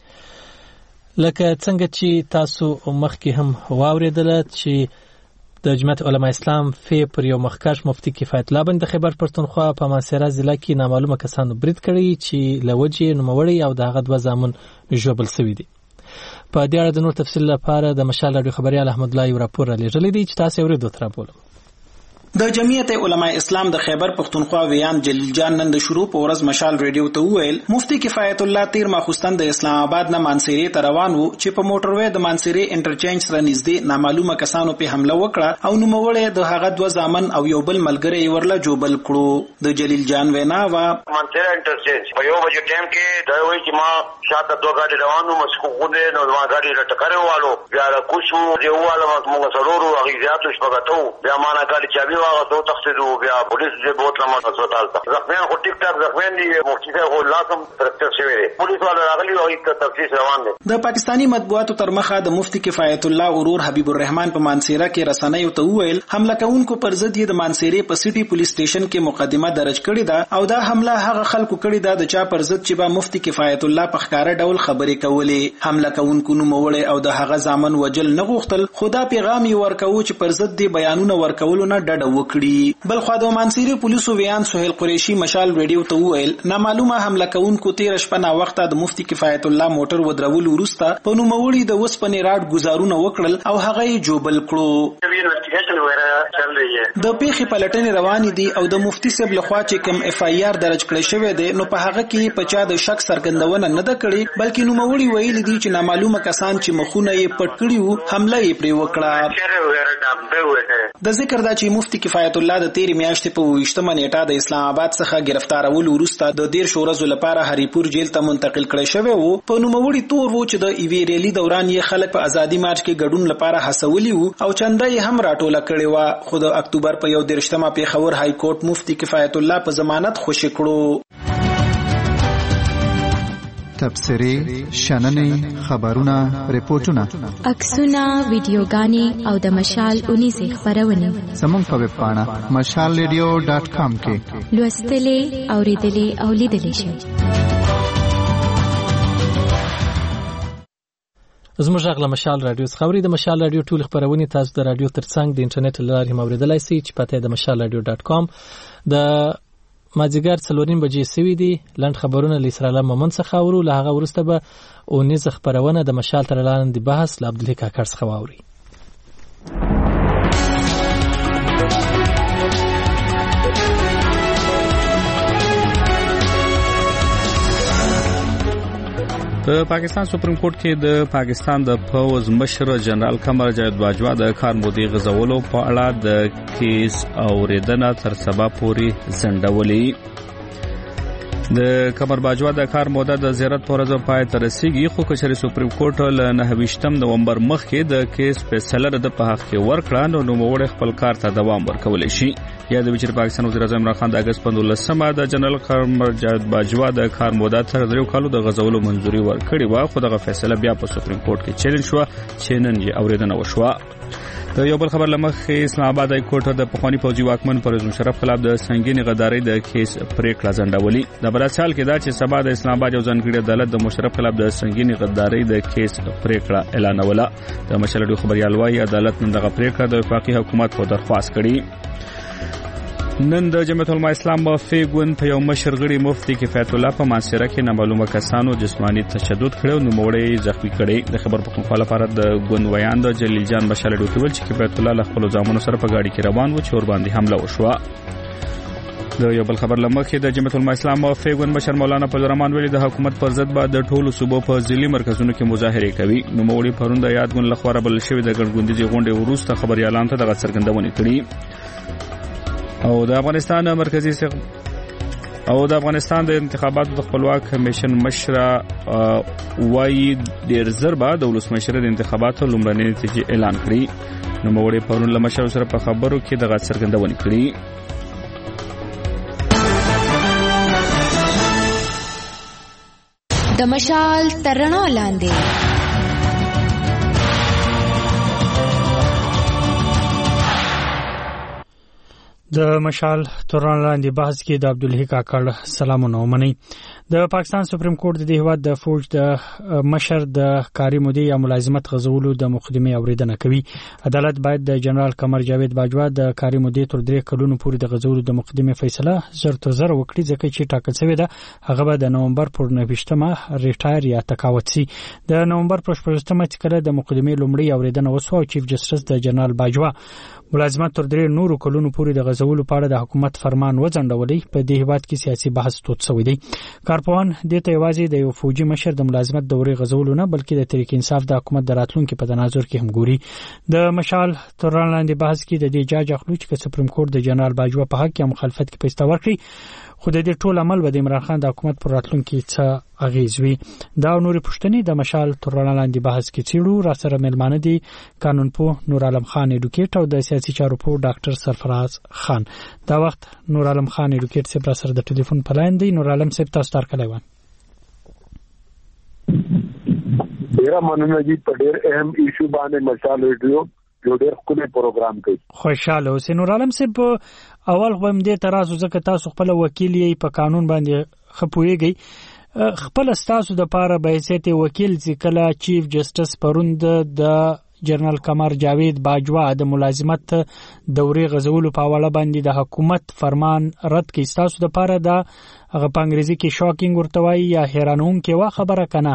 لکه څنګه چې تاسو مخکې هم واوریدل چې د جمعیت علماء اسلام فی پر یو مخکښ مفتی کفایت الله بند خیبر پښتونخوا په ماسره ضلع کې نامعلومه کسانو برید کړی چې لوجې نوموړی او دغه دوه زامن ژوبل شوي دي. په دې اړه د نور تفصیل لپاره د مشال رادیو خبريال احمد الله یو راپور را لېږلی دی چې تاسو یې اورېدو تر بولم. د جمعیت علماء اسلام د خیبر پښتونخوا ویان جلیل جان نن د شروع په ورځ مشال ریډیو ته وویل مفتی کفایت الله تیر ماخوستن د اسلام آباد نه مانسيري ته روان وو چې په موټروي د مانسيري انټرچینج سره نږدې نامعلومه کسانو په حمله وکړه او نوموړی د هغه دوه ځامن او یو بل ملګری ورله جوبل کړو. د جلیل جان وینا وا مانسيري انټرچینج په یو بجې ټایم کې دا وایي چې ما شاته دوه غاډي روانو مسکوونه نو ما غاډي لټکره والو بیا را کوشو دیواله موږ سرورو هغه زیاتو شپګتو بیا ما نه غاډي چابي واغه تخصیدو بیا پولیس دې بوت لمه هسپتال ته زخمیان خو ټیک ټاک زخمیان دي مفتی صاحب خو لازم ترکتر شوی دی پولیس والا راغلي او هیڅ تفتیش روان دی. د پاکستانی مطبوعاتو تر مخه د مفتی کفایت الله ورور حبیب الرحمن په مانسيره کې رسنیو ته وویل حمله کوونکو پر ضد یې د مانسيره په سيټي پولیس سټیشن کې مقدمه درج کړې ده او دا حمله هغه خلکو کړې ده د چا پر ضد چې با مفتی کفایت الله په ښکارا ډول خبرې کولې. حمله کوونکو نوموړی او د هغه ځامن وجل نه غوښتل خدا پیغام یې ورکوي چې پر ضد دی بیانونه ورکولو نه ډډه وکړي. بل خو د مانسيري پولیسو ویان سہیل قریشی مشال ریډیو ته وویل نامعلومه حمله کوونکو تیر شپه نا وخت د مفتی کفایت الله موټر ودرول ورسته په نوموړي د وسپنې راډ گزارونه وکړل او هغه یې جوبل کړو. د پیښې پلټنې روانې دي او د مفتی صاحب لخوا چې کوم اف آی آر درج کړی شوی دی نو په هغه کې په چا د شک څرګندونه نه ده کړې بلکې نوموړي ویلي دي چې نامعلومه کسان چې مخونه یې پټ کړي وو حمله یې پرې وکړه. د ذکر دا چې مفتی کفایت الله د تیر میاشتې په ویشتمه نیټه د اسلام آباد څخه گرفتارول وروسته د ډیر شورزو لپاره هریپور جیل ته منتقل کړی شوی وو. په نوموړي تور وو چې د ایوی ریلی دوران یې خلک په ازادي مارچ کې ګډون لپاره هڅولي وو او چنده یې هم راټوله کړې و خو د اکتوبر په یو دیرشتمه پیښور های کورټ مفتی کفایت الله په ضمانت خوشی کړو. تبصرې شننې خبرونه ریپورتونه عکسونه ویډیوګانې او د مشال اونیزه خبرونه زموږ په ویب پاڼه مشال ریډیو ډاټ کام کې لوستلې اوریدلې او لیدلې شئ. زموږ غږ له مشال رادیو څخه اوري. د مشال رادیو ټول خبرونه تاسو د رادیو ترڅنګ د انټرنیټ لارې هم اوریدلای شئ چې پته د مشال رادیو ډاټ کام. د مازیګر څلوریم بجې سوي دي. لنډ خبرونه له اسرائیل مومن څخه اورو. له هغه وروسته به اونیز خبرونه د مشال تر لاندې بحث له عبدالله کاکړ څخه واوري. په پاکستان سپریم کورټ کې د پاکستان د پوز مشر جنرال قمر جاوید باجوا د کار مودې غزولو په اړه د کیس اوریدنه تر سبا پورې ځنډولې. د قمر باجوا د کار موده د زیارت پر ورځ پای ته رسیدي، خو کچري سپریم کورټ له نهه نومبر مخکې د کیس فیصله د په حق کې ورکړه نو نوموړی خپل کار ته دوام ورکولی شي. یا د وزیر پاکستان وزیر اعظم عمران خان د اگست په نولسمه د جنرال قمر جاوید باجوا د کار موده تر دریو کالو د غزولو منځوري ورکړې و، خو دغه فیصله بیا په سپریم کورټ کې چیلنج شو چې نن یې اوریدنه وشوه. د یو بل خبر لمخې اسلام آباد های کورټ د پخوانی پوځي واکمن پرویز مشرف خلاف د سنگینې غدارۍ د کیس پریکړه ځنډولې. د براسال کې دا چې سبا د اسلام آباد یو ځانګړي عدالت د مشرف خلاف د سنگینې غدارۍ د کیس پریکړه اعلانوله. د مشرلوی خبريال وايي عدالت نن دغه پریکړه د وفاقي حکومت په درخواست کړي. نن د جمعیت العلماء اسلام وفي ګوند په یو مشر غړي مفتي کفایت الله په مانسره کې نامعلومه کسانو جسمانی تشدد کړو نو موړې زخمی کړي. د خبر پښتونخوا لپاره د ګوند ویاند جلیل جان بشاله ډوټول چې کفایت الله له خپل ځامنو سره په گاډي کې روان و چې ور باندې حمله وشوه. د یو بل خبر لمخې د جمعیت العلماء اسلام وفي ګوند مشر مولانا فضل الرحمن ویلي د حکومت پر ضد به د ټولو صوبو په ځلي مرکزونو کې مظاهره کوي. نو موړې پروند یاد ګوند لخوا بل شوی د ګڼګوندې غونډې وروسته خبري اعلان ته دغه څرګندونه کړې. او د افغانستان مرکزی سیغ او د افغانستان د انتخاباتو د خپلواک کمیشن مشر وایي ډیر زر به د ولسمشر د انتخاباتو لومړنۍ نتیجې اعلان کړي. نو موړې پرون له مشر سره په خبرو کې دغه څرګندونه کړې. د مشال ترڼا لاندې د مشال توران لاندې بحث کې د عبدالله کاکړ سلامونه ومني. د پاکستان سپریم کورټ د هیواد د فوج د مشر د کاري مودې یا ملازمت غزولو د مقدمه اوریدنه کوي. عدالت باید د جنرال قمر جاوید باجوا د کاري مودې تر درې کلونو پورې د غزولو د مقدمه فیصله زر تر زر وکړي، ځکه چې ټاکل شوی ده هغه به د نومبر پر نهه ریټایر یا تقاعد شي. د نومبر پر شپږمه چې کله د مقدمه لومړی اوریدنه وسوه او چیف جسټس د جنرال باجوا ملازمت تر درې نورو کلونو پورې د غزولو په اړه د حکومت فرمان وځنډولې، په دې هیواد کې سیاسي بحث توت شوی دی. کارپوهان دې ته یوازې د یو فوجي مشر د ملازمت دورې غزولو نه بلکې د تحریک انصاف د حکومت د راتلونکو په تناظر کې هم ګوري. د مشال توران لاندې بحث کې د دې جاج اخلو چې سپریم کورټ د جنرال باجوا په حق کې مخالفت کې پیسته ورکړي، خو د دې ټول عمل به د عمران خان د حکومت پر راتلونکو څه اغیز وي. دا نورې پښتنې د مشال توران لاندې بحث کې چیرو را سره ملمانه دي قانون پوه نور عالم خان ایډوکیټ او د سیاسي چارو پوه ډاکټر سرفراز خان. دا وخت نور عالم خان ایډوکیټ سره سره د ټلیفون په لاین دی. نور عالم صاحب تاسو تر کله و ډیره مننه جی په ډیر اهم ایشو باندې مشال ریډیو یو ډیر خپل پروګرام کوي. خوشاله اوسئ. نور عالم صاحب اول خو هم دې ترازو ځکه تاسو خپل وکیل یې په قانون باندې خپويږي، خپل استاسو د پاره به حیثیت وکیل چې کله چیف جسټس پروند د جنرال قمر جاوید باجوا د ملازمت دورې غزولو په حواله باندې د حکومت فرمان رد کړي، تاسو د پاره د هغه په انګریزي کې شاکینګ ورته وایي یا حیرانونکې وا خبره کنه؟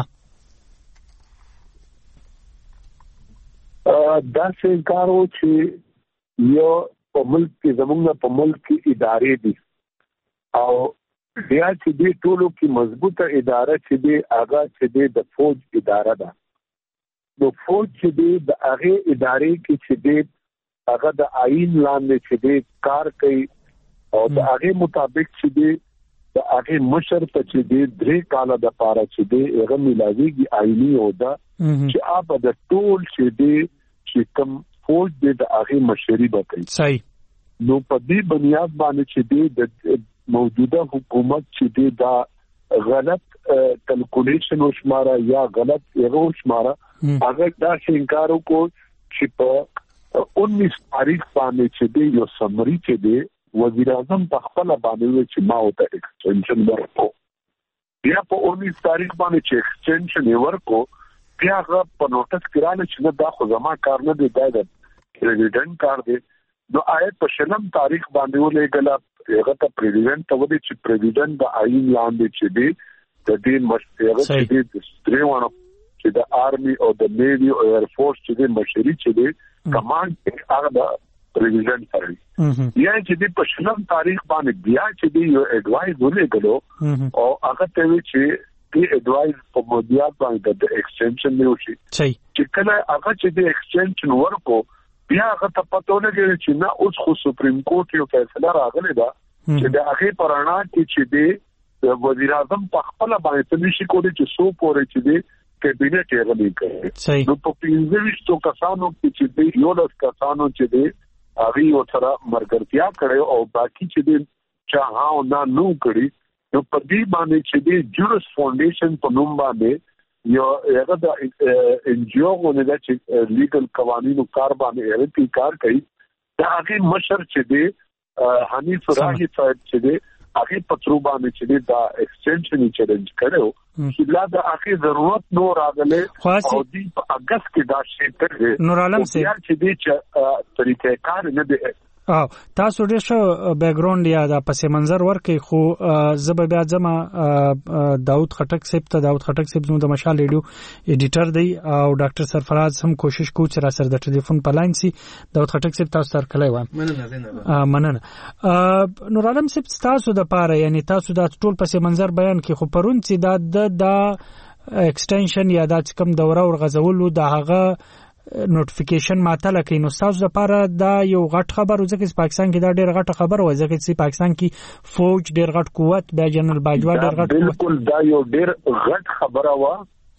دا څنګه کارو چې یو په ملک کې زمونږ په ملک کې ادارې دي او بیا چې دې ټولو کې مضبوطه اداره چې دې هغه چې دې د فوج اداره ده. نو فوج چې دې د هغه ادارې کې چې دې هغه د آئین لاندې چې دې کار کوي او د هغه مطابق چې دې د هغه مشر ته چې دې درې کاله د پاره چې دې هغه ملاویږي آئینی هودا چې آپ د ټول چې دې چې کوم فوج دې د هغه مشري وکړي. صحیح. نو په دې بنیاد باندې چې دې د موجوده حکومت چې دې دا غلط کیلکولیشن وشماره یا غلط ایرو وشماره هغه دا انکارو کو چې په انیس تاریخ باندې چې دې یو سمری چې دې وزیر اعظم په خپل باندې چې ما وته ایکسټنشن ورکو، بیا په انیس تاریخ باندې چې ایکسټنشن ورکو بیا هغه په نوټس کې رااله چې نه دا خو زما کار نه دی دا د پریزیډنټ کار دی نو آیت په شلم تاریخ باندې ولېږله هغه ته پریزیډنټ ته ودی چې پریزیډنټ د آئین لاندې چې دی د دې مشري چې دی د ستریوانو چې د آرمي او د نیوی او ایر فورس چې دی مشري چې دی کمانډ هغه د پریزیډنټ سره یا چې دی په شلم تاریخ باندې بیا چې دی یو اډوایز ولېږلو او هغه ته وی چې دې اډوایز په مودیات باندې د ایکسټنشن نیو شي چې کله هغه چې دی ایکسټنشن ورکو بیا هغه ته پته ولګي چې نه اوس خو سپریم کورټ یو فیصله راغلی ده چې د هغه پرانا کې چې دی وزیر اعظم په خپل باندې تنشي کوي چې سو پورې چې دی کابینټ یې غلي کوي نو په پنځه ویشتو کسانو کې چې دی یو لس کسانو چې دی هغه یو سره مرګرتیا کړي او باقي چې دی چې ها نه نو کړی نو په دې باندې چې دی جورس فاونډیشن په نوم باندې یو هغه د ان جی او غونډه د چې لیګل قوانینو کار باندې هغه کار کوي دا هغه مشر چې دی حنیف راهی صاحب چې دی هغه پترو باندې چې دا ایکسټنشن چیلنج کړو چې لا د اخی ضرورت نو راغله او دی په اگست کې دا شی کړي نور عالم سي چې دی چې طریقې کار نه دی او تاسو ډېر ښه بیک ګراوند یا د پس منظر ورکې خو زه به بیا ځم داود خټک صاحب ته داود خټک صاحب زموږ د مشال ریډیو ایډیټر دی او ډاکټر سرفراز هم کوشش کوي چې را سره د ټلیفون په لاین سي داود خټک صاحب تاسو سره کله وایم مننه مننه نور عالم صاحب تاسو د پاره یعنی تاسو د ټول پس منظر بیان کې خو پرون چې دا د ایکسټنشن یا د کم دوره ورغزولو د هغه نوټیفیکیشن ماته لکه نو تاسو لپاره دا یو غټ خبر و ځکه چې پاکستان کې دا ډېر غټ خبر و ځکه چې پاکستان کې فوج ډېر غټ قوت بیا جنرال باجوا ډېر غټ بالکل دا یو ډېر غټ خبره و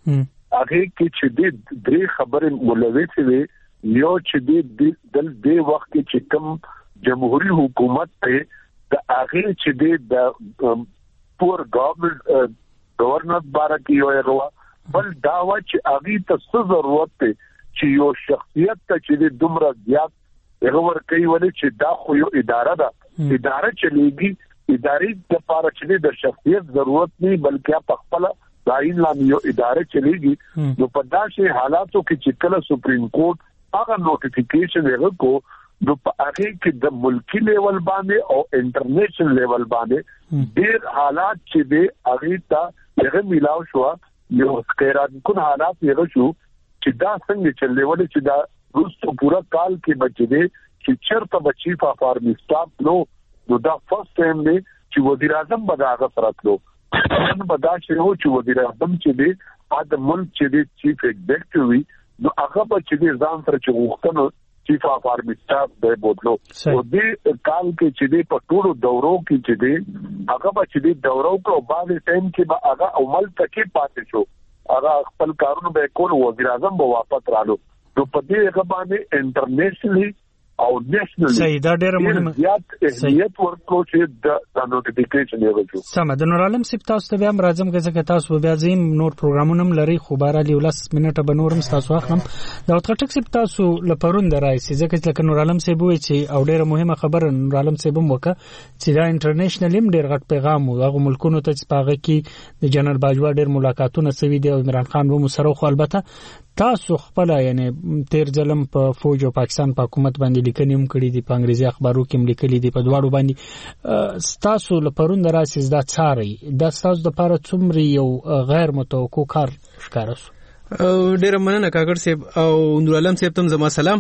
هغه کې چې د درې خبرې ملوث وي یو چې د دل دې وخت کې چې کوم جمهوریت حکومت ته د هغه چې د پور گورنمنت گورنر بارک یو یو بل دا و چې هغه ته څه ضرورت دی چې یو شخصیت ته چې دومره زیات هغه ورکوي ولې چې دا خو یو اداره ده اداره چلیږي ادارې د لپاره چې د شخصیت ضرورت نه بلکې په خپل داین لاندې یو اداره چلیږي نو په داسې حالاتو کې چې کله سپریم کورټ هغه نوټیفیکیشن ورکو نو په هغه کې د ملکی لیول باندې او انټرنیشنل لیول باندې ډېر حالات چې دی هغه ته هغه ملاو شو یو خیرات کن حالات هغه شو چې دا څنګه چلې ولې چې دا روسو پورا کال کې بچی دی چې چرته بچی په فارمی سټاپ نو نو دا فرست ټایم دی چې وزیر اعظم بداغه سراتلو نن بدا شروع چې وزیر اعظم چې دی د ملک چې دی چیف ایگزیکټیو وي نو هغه به چې دی ځان سره چې وختنو چیف اف آرمی سټاف دی بوتلو او دې کال کې چې دی په ټولو دورو کې چې دی هغه به چې دی دورو کو بعد ټایم کې به هغه عمل تکي پاتې شو هغه خپل کارونه به کول وزیر اعظم به واپس رالو نو په دې هغه باندې انټرنیشنلی او نېشنل صحیح دا ډېر مهمه زیات اهمیت ورکړو چې د نوټیفیکیشن یې وجو سم د نور عالم سپ تاسو ته بیا راځم چې تاسو بیا زم نور پروګرامونه هم لري خو بار علی ولس منټه به نورم تاسو اخلم دا وخت سپ تاسو لپاره درایسي ځکه چې نور عالم سپ وایي چې او ډېر مهمه خبره نور عالم سپ هم وکړه چې دا انټرنیشنل هم ډېر غټ پیغام و هغه ملکونو ته چې پاغه کې د جنرال باجوا ډېر ملاقاتونه سوي دي او عمران خان و مسره خو البته تاسو خپل یعنی تیر ظلم په فوج او پاکستان په حکومت باندې لیکنې هم کړې دي په انګریزي اخبارو کې هم لیکلي دي په دواړو باندې تاسو لپاره دراسي زده چاري د تاسو د لپاره څومره یو غیر متوقع کار ښکارا شو ډیر مننه کاګر صاحب او نور عالم صاحب تم زما سلام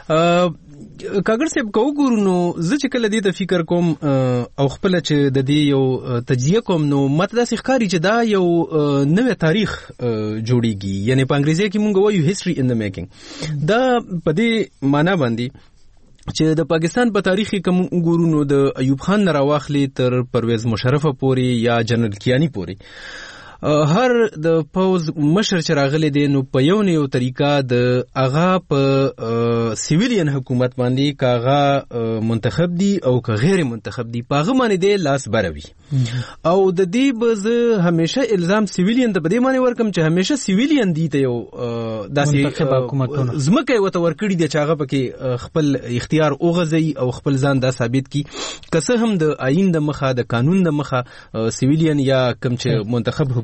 کاګر صاحب کو ګورو نو زه چې کله دې ته فکر کوم او خپل چې د دې یو تجزیه کوم نو ماته داسې ښکاري چې دا یو نوې تاریخ جوړیږي یعنی په انګریزي کې مونږ وایو هیستوري ان د میکینګ دا په دې معنا باندې چې د پاکستان په تاریخ کې کوم ګورو نو د ایوب خان نه راوخلی تر پرویز مشرفه پورې یا جنرال کیانی پورې هر د پوز مشر چې راغلی دی نو په یو نه یو طریقه د اغا په سیویلین حکومت باندې کاغه منتخب دی او که غیر منتخب دی پاغه باندې دی لاس بروي او د دې بز همیشه الزام سیویلین ته بده معنی ورکم چې همیشه سیویلین دی ته یو داسې حکومتونه زمکه وته ورکړي دی چې هغه پکې خپل اختیار اوغځي او خپل ځان دا ثابت کی کسه هم د آئین د مخه د قانون د مخه سیویلین یا کوم چې منتخب حکومت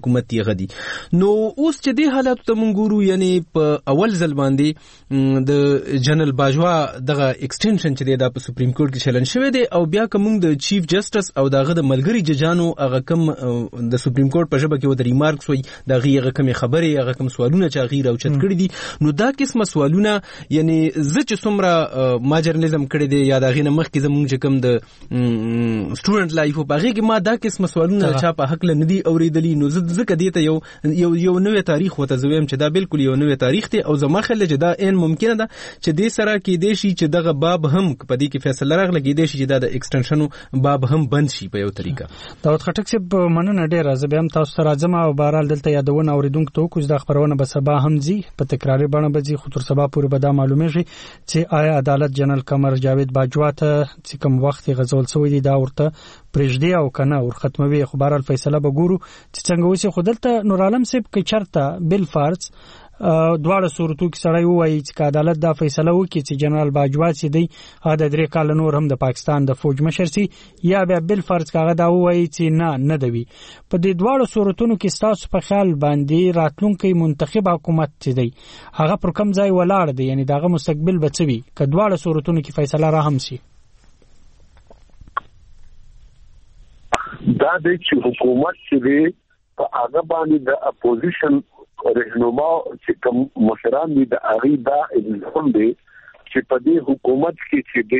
حکومت یې غدي. نو اوس چې دې حالات ته مونږ ګورو یعنی په اول ځل باندې د جنرال باجوا دغه ایکسټنشن چې د سپریم کورټ کې چلن شوی دی او بیا کوم د چیف جسټس او دغه د ملګری ججانو هغه کوم د سپریم کورټ په ژبه کې و د ریمارکس وي دغه هغه کوم خبرې هغه کوم سوالونه چې غیر او چت کړی دي. نو دا قسمه سوالونه یعنی زه چې څومره ما جرنالیزم کړی دی یا دغه نه مخکې زمونږ چې کوم د سټوډنټ لایف په هغه کې ما دا قسمه سوالونه چا په حق نه دي اوریدلی. نو زه ځکه دې ته یو یو یو نوې تاریخ وته زویم چې دا بالکل یو نوې تاریخ دی او زما خل چې دا ان ممکنه ده چې دې سره کې دې شي چې دغه باب هم په دې کې فیصله راغله کې دې شي چې دا د ایکسټنشن باب هم بند شي په یو طریقه. داود خټک صاحب مننه ډیره. زه به هم تاسو سره راځم او بهرحال دلته یادونه اوریدونکو ته کوم د خبرونه به سبا هم زی په تکراری بڼه به زی خو تر سبا پورې به دا معلومیږي چې آیا عدالت جنرال قمر جاوید باجوا ته چې کوم وخت غزول سوی دی دا ورته پرېږدي او کنه ور ختموي. خو بهرحال فیصله به ګورو چې څنګه وسی. خو دلته نور عالم صاحب کې چرته بل فارز دواړه صورتو کې سړی وایي چې عدالت دا فیصله وکړي چې جنرال باجوا چې دی هغه د درې کال نور هم د پاکستان د فوج مشر سي یا بیا بل فرض کاغه دا وایي چې نه نه دوي. په دې دواړو صورتونو کې تاسو په خیال باندې راتلونکي منتخب حکومت چې دی هغه پر کوم ځای ولاړ دی یعنی داغه مستقبل بچوي که دواړو صورتونو کې فیصله را هم سي؟ دا د حکومت چې دی په هغه باندې د اپوزیشن رهنما چې کوم مشران دي د هغه دا الزام دي چې په دې حکومت کې چې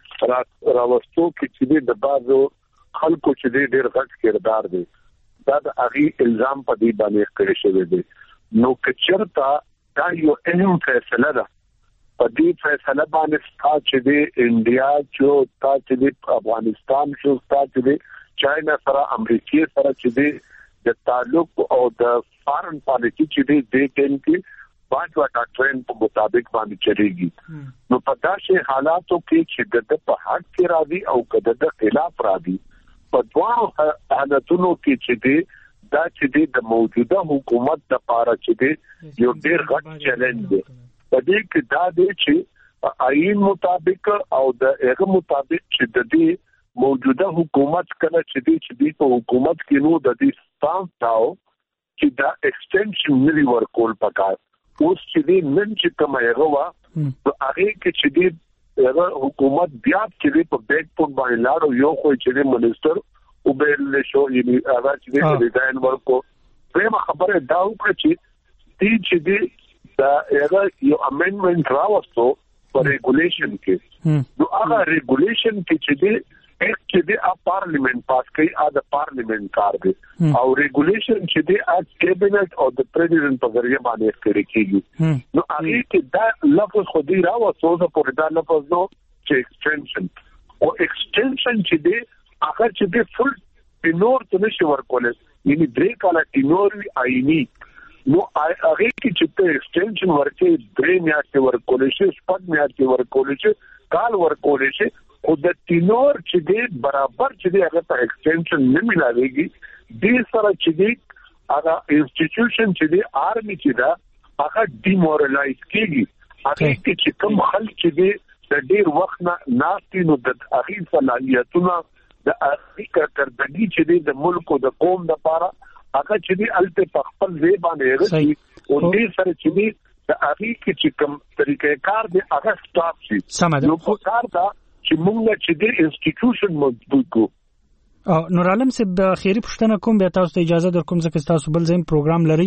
دي راوستو کې چې د بعضو خلکو چې دي ډېر غټ کردار دي دا د هغه الزام په دې باندې کړی شوی دی. نو کچرتا دا یو اهم فیصله ده په دې فیصله باندې ستا چې دي انډیا چې ستا چې دي افغانستان چې ستا چې دي چاینا سره امریکا سره چې دي د تعلق او د فارن پالیسی چې دی د ټیم کې باجوا ډاکټرین په مطابق باندې چلیږي. نو په داسې حالاتو کې چې د په حق کې راځي او د خلاف راځي په دواړو حالتونو کې چې دی دا چې دی د موجوده حکومت د لپاره چې دی یو ډېر غټ چیلنج دی. په دې کې دا دی چې آئین مطابق او د هغه مطابق چې د دې موجوده حکومت کله چې دی چې دی په حکومت کې نو د دې ستانس تاو چې دا ایکسټنشن ملي ورکول پکار اوس چې دی نن چې کوم هغه وا نو هغه کې چې دی هغه حکومت بیا چې دی په بیک پون باندې لاړو یو خو چې دی منسٹر او بل شو یعنی هغه چې دی ډیزاین ورکو په خبره دا وکړه چې دی چې دی دا هغه یو امندمنت راوستو په ریګولیشن کې نو هغه ریګولیشن کې چې دی ایک چې دی ا پارلیمنت پاس کوي ا د پارلیمنت کار دی او ریګولیشن چې دی ا کابینټ او د پریزیدنت په ذریعہ باندې کړی کیږي. نو هغه کې دا لفظ خو دی راوځو د پورې دا لفظ نو چې ایکسټنشن او ایکسټنشن چې دی هغه چې دی فل ټینور ته نشي ورکول یعنی درې کاله ټینور وی آئینی. نو هغه کې چې ته ایکسټنشن ورکې درې میاشتې ورکول شي شپږ میاشتې ورکول شي کال ورکول شي خو د ټینور چې دی برابر چې دی هغه ته ایکسټنشن نه ملاويږي. دې سره چې دی هغه انسټیټیوشن چې دی آرمي چې دا هغه ډیمورالایز کیږي. هغه کې چې کوم خلک چې دی د ډیر وخت نه ناشتي نو د هغه صلاحیتونه د افریقا کردګي چې دی د ملک او د قوم لپاره هغه چې دی الته خپل ځای باندې راځي او دې سره چې دی د هغه کې چې کوم طریقې کار دی هغه سټاپ شي. نو په کار دا چې موږ چې د انسټیټیوشن مضبوط کو. او نور عالم صاحب د خیری پښتنه کوم بیا تاسو ته اجازه در کوم ځکه تاسو بل ځین پروګرام لري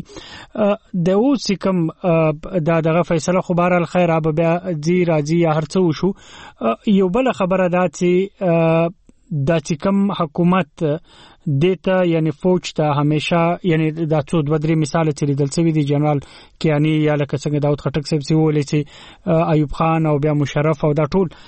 د اوس کوم دا دغه فیصله خو بهر الخير اب بیا جی راځي یا هرڅه وشو. یو بل خبره ده چې د چې کوم حکومت دیتا یعنی فوج ته همیشه یعنی دا څو د بدري مثال چې لیدل شوی دی جنرال کیانی یا لکه څنګه داود خټک صاحب سی ولې چې ایوب خان او بیا مشرف او دا ټول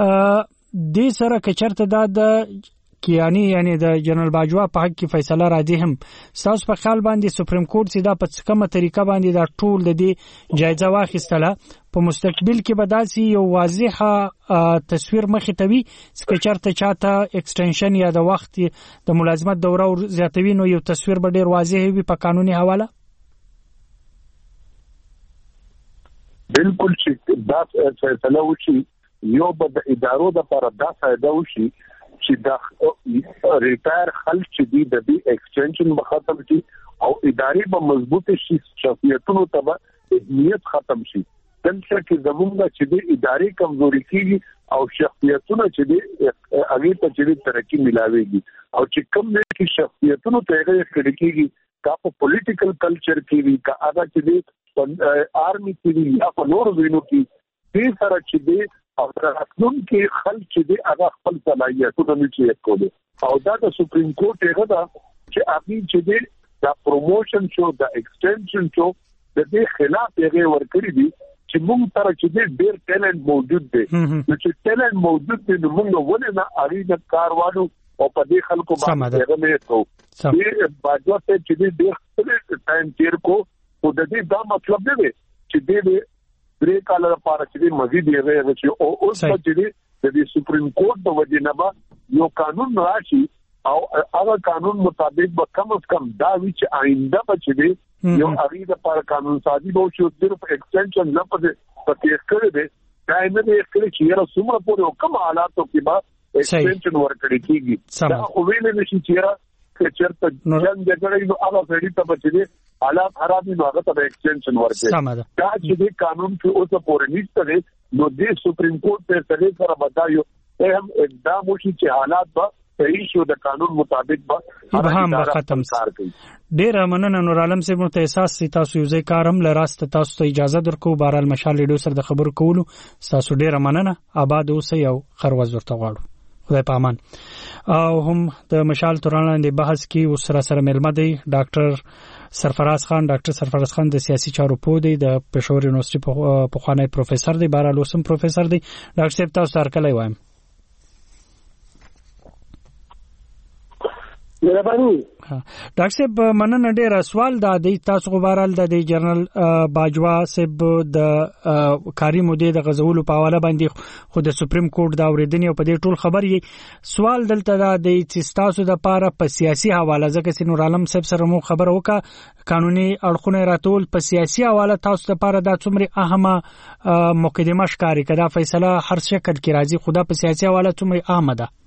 د سره کچرته دا د کیانی یعنی د جنرال باجوا په حق کې فیصله راځي هم تاسو په خیال باندې سپریم کورټ سیدا په کومه طریقه باندې دا ټول د دې جایزه واخیستله په مستقبل کې به داسي یو واضحه تصویر مخې ته وي چې چرته چاته ایکسټنشن یا د وخت د ملازمت دوره زیاتوي نو یو تصویر به ډیر واضح وي په قانوني حواله. بالکل چې دا فیصله وشي یو به د ادارو د لپاره دا فائدہ وشي چې دا ریټایر خلک چې دی د دې ایکسټنشن به ختم شي او ادارې به مضبوط شي شخصیتونو ته به اهمیت ختم شي دلته کې زمونږ چې د ادارې کمزوري کیږي او شخصیتونو چې د هغه ته چې ترقی ملاويږي او چې کوم نه کې شخصیتونو ته هغه کړي کیږي کا په پولیټیکل کلچر کې وی کا هغه چې د آرمي کې یا په نور وینو کې دې سره چې د او راتلون کې خلک چې د هغه خپل صلاحیتونو نه چیک کوي او دا د سپریم کورټ هغه دا چې اپی چې د دا پروموشن شو دا ایکسټنشن شو د دې خلاف هغه ورکړي دي چې موږ تر چې د ډیر ټیلنټ موجود دي چې ټیلنټ موجود دي نو موږ ولې نه اړینه کاروانو او په دې خلکو باندې هغه نه کوو چې باجو ته چې د ډیر ټایم تیر کو او د دې دا مطلب دی چې د درې کال لپاره چې مزید یې چې او اوس چې د دې سپریم کورټ د وجنبه یو قانون راشي او هغه قانون مطابق به کم از کم دا وی چې آینده بچي یو اړیده لپاره قانون سازي به شو صرف ایکسټنشن نه پدې پته کړی دی دا نه دې کړی چې یو څومره پورې کوم حالاتو کې به ایکسټنشن ورکړي کیږي دا خو ویل نشي چې چې چرته جنگ جګړې نو هغه فېډي ته بچي حالات خراب نو هغه ته ایکسټنشن ورکړي دا چې د قانون کې اوسه پورې نشته نو د سپریم کورټ په طریقې سره بدایو هم اقدام وشي چې حالات به صحیح شو د قانون مطابق به ابهام ختم کړي. ډیر مننه نور عالم صاحب نو ته احساس سي تاسو یو ځای کارم لراست تاسو ته اجازه درکو بهرال مشال ریډیو سره د خبرو کولو تاسو ډیر مننه آباد اوسئ او خروز ورته غواړو خدای پامان. او هم د مشال توران د بحث کې اوس سره سره ملمه دی ډاکټر سرفراز خان ډاکټر سرفراز خان د سیاسي چارو پوه دی د پېښور یونیورسيټي په خوانی پروفیسور دی بهرال اوسم پروفیسور دی. ډاکټر صاحب تاسو هرکلی وایم. ډاکټر صاحب مننه ډیره سوال دا دی تاسو غوړال د جنرال باجوا صاحب د کاری مودې د غزولو په حواله باندې خو د سپریم کورټ دا اوریدنی او په دې ټول خبر یې سوال دلته دا دی چې تاسو د پاره په سیاسي حواله ځکه چې نور عالم صاحب سره مو خبر وکړه قانوني اړخونه راتول په سیاسي حواله تاسو د پاره دا څومره اهمه مقدمه ښکاری کړه فیصله هر شکل کې راځي خدا په سیاسي حواله څومره اهمه ده.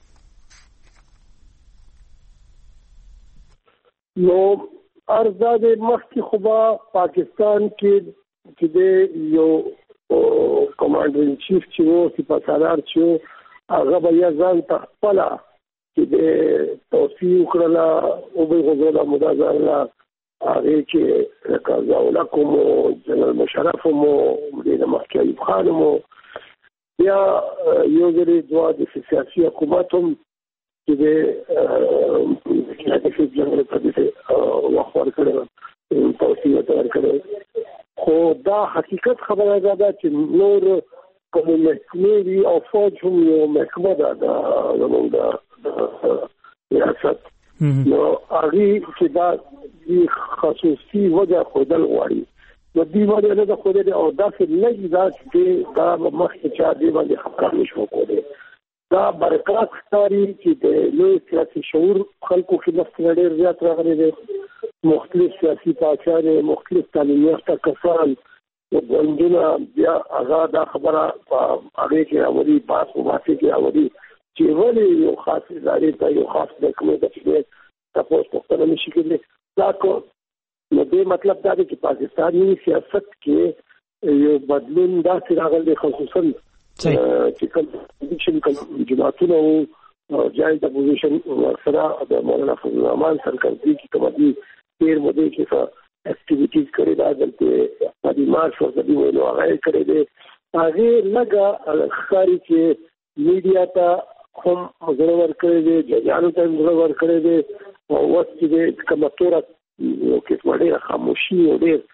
نو ارزاده مخکې خو پاکستان کې چې د یو کمانډر ان چیف چې وو سپاسالار چې هغه به یا ځان ته خپل چې د توصیه وکړه او به غوډه مدازله هغه چې کازاولا کوم جنرال مشرف مو د مخکې ایوب خان مو یا یو ځری دوه د سیاسي حکومت هم چې د چې جنرال پدې واخور کړو توصیه ورکړه خو دا حقیقت خبره ده چې نور کوم محکمې او فوج هم یو محکمه ده د زموږ ریاست نو هغه چې دا خصوصي وجه خودل غواړي نو دی وجه نه خو دې او دا څه لږ دا چې دا مخکې چا دی باندې خبر نشو کولی دا برکات ښکاري چې د لوی سیاسي شعور خلکو کې نفس ډېر زیات راغلی دی مختلف سیاسي پاچانې مختلف تعلیم یافته کسان ګوندونه بیا هغه دا خبره په هغې کې راولي بحث مباحثې کې راولي چې ولې یو خاص ادارې ته یو خاص محکمې ته چې تپوس پوښتنه نشي کولی دا کو نو دې مطلب دا دی چې پاکستاني سیاست کې یو بدلون داسې راغلی دی خصوصا چې کوم کوم جماعتونه او جاینټ اپوزیشن سره د مولانا فضل الرحمن سرکردي کې کوم دي ډېر مودې کې څه اکټیویټیز کړي دا دلته پدې مارچ او د ویلو هغه کړی دی هغه لږه ښکاري چې میډیا ته هم زړه ورکړی دی ججانو ته زړه ورکړی دی او وخت چې کومه توره یو کې وړي خاموشي او ډېر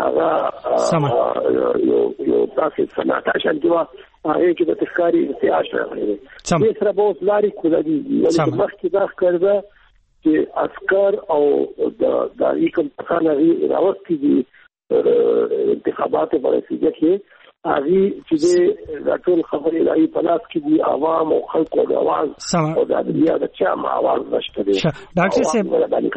هغه یو یو تاسو سناټا شانتوا هغه کې د تخکاری انتعاش راغلی دی دې سره به اوس لارې کولدي ولې مخکې دا ښکارېده چې عسکر او د د کوم کسان راوستي دي انتخابات په نتیجه کې هغه چې د ټول خبرې لای په لاس کې دي عوام او خلکو د आवाज او د بیا د چا ما आवाज نشته دي ډاکټر صاحب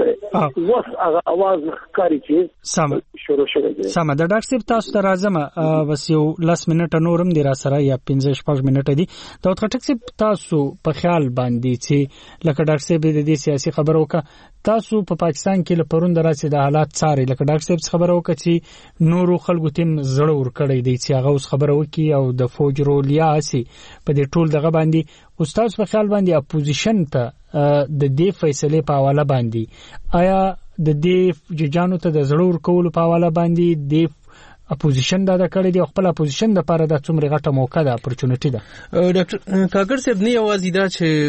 اوس هغه आवाज ښکاری چې سم شروع شوه دي سم د ډاکټر صاحب تاسو ته راځم بس یو لاس منټه نورم دی را سره یا پنځه شپږ منټه دي دا خټک صاحب تاسو په خیال باندې چې لکه ډاکټر صاحب د دې سیاسي خبرو کا تاسو په پا پاکستان کې له پرون دراسه د حالات څاري لکه ډاکټر صاحب خبرو کا چې نورو خلکو تیم زړه ور کړی دی چې هغه اوس خبرو کوي او د فوج رول یا اسی په دې ټول دغه باندې استاد په خیال باندې اپوزیشن ته د دې فیصله په حواله باندې آیا د دې ججانو ته د زړه ور کول په حواله باندې د اپوزیشن دا د کړی دی خپل اپوزیشن د لپاره د څومره غټه موقع ده اپورچونټی ده ډاکټر کاکړ صاحب نه یوازې دا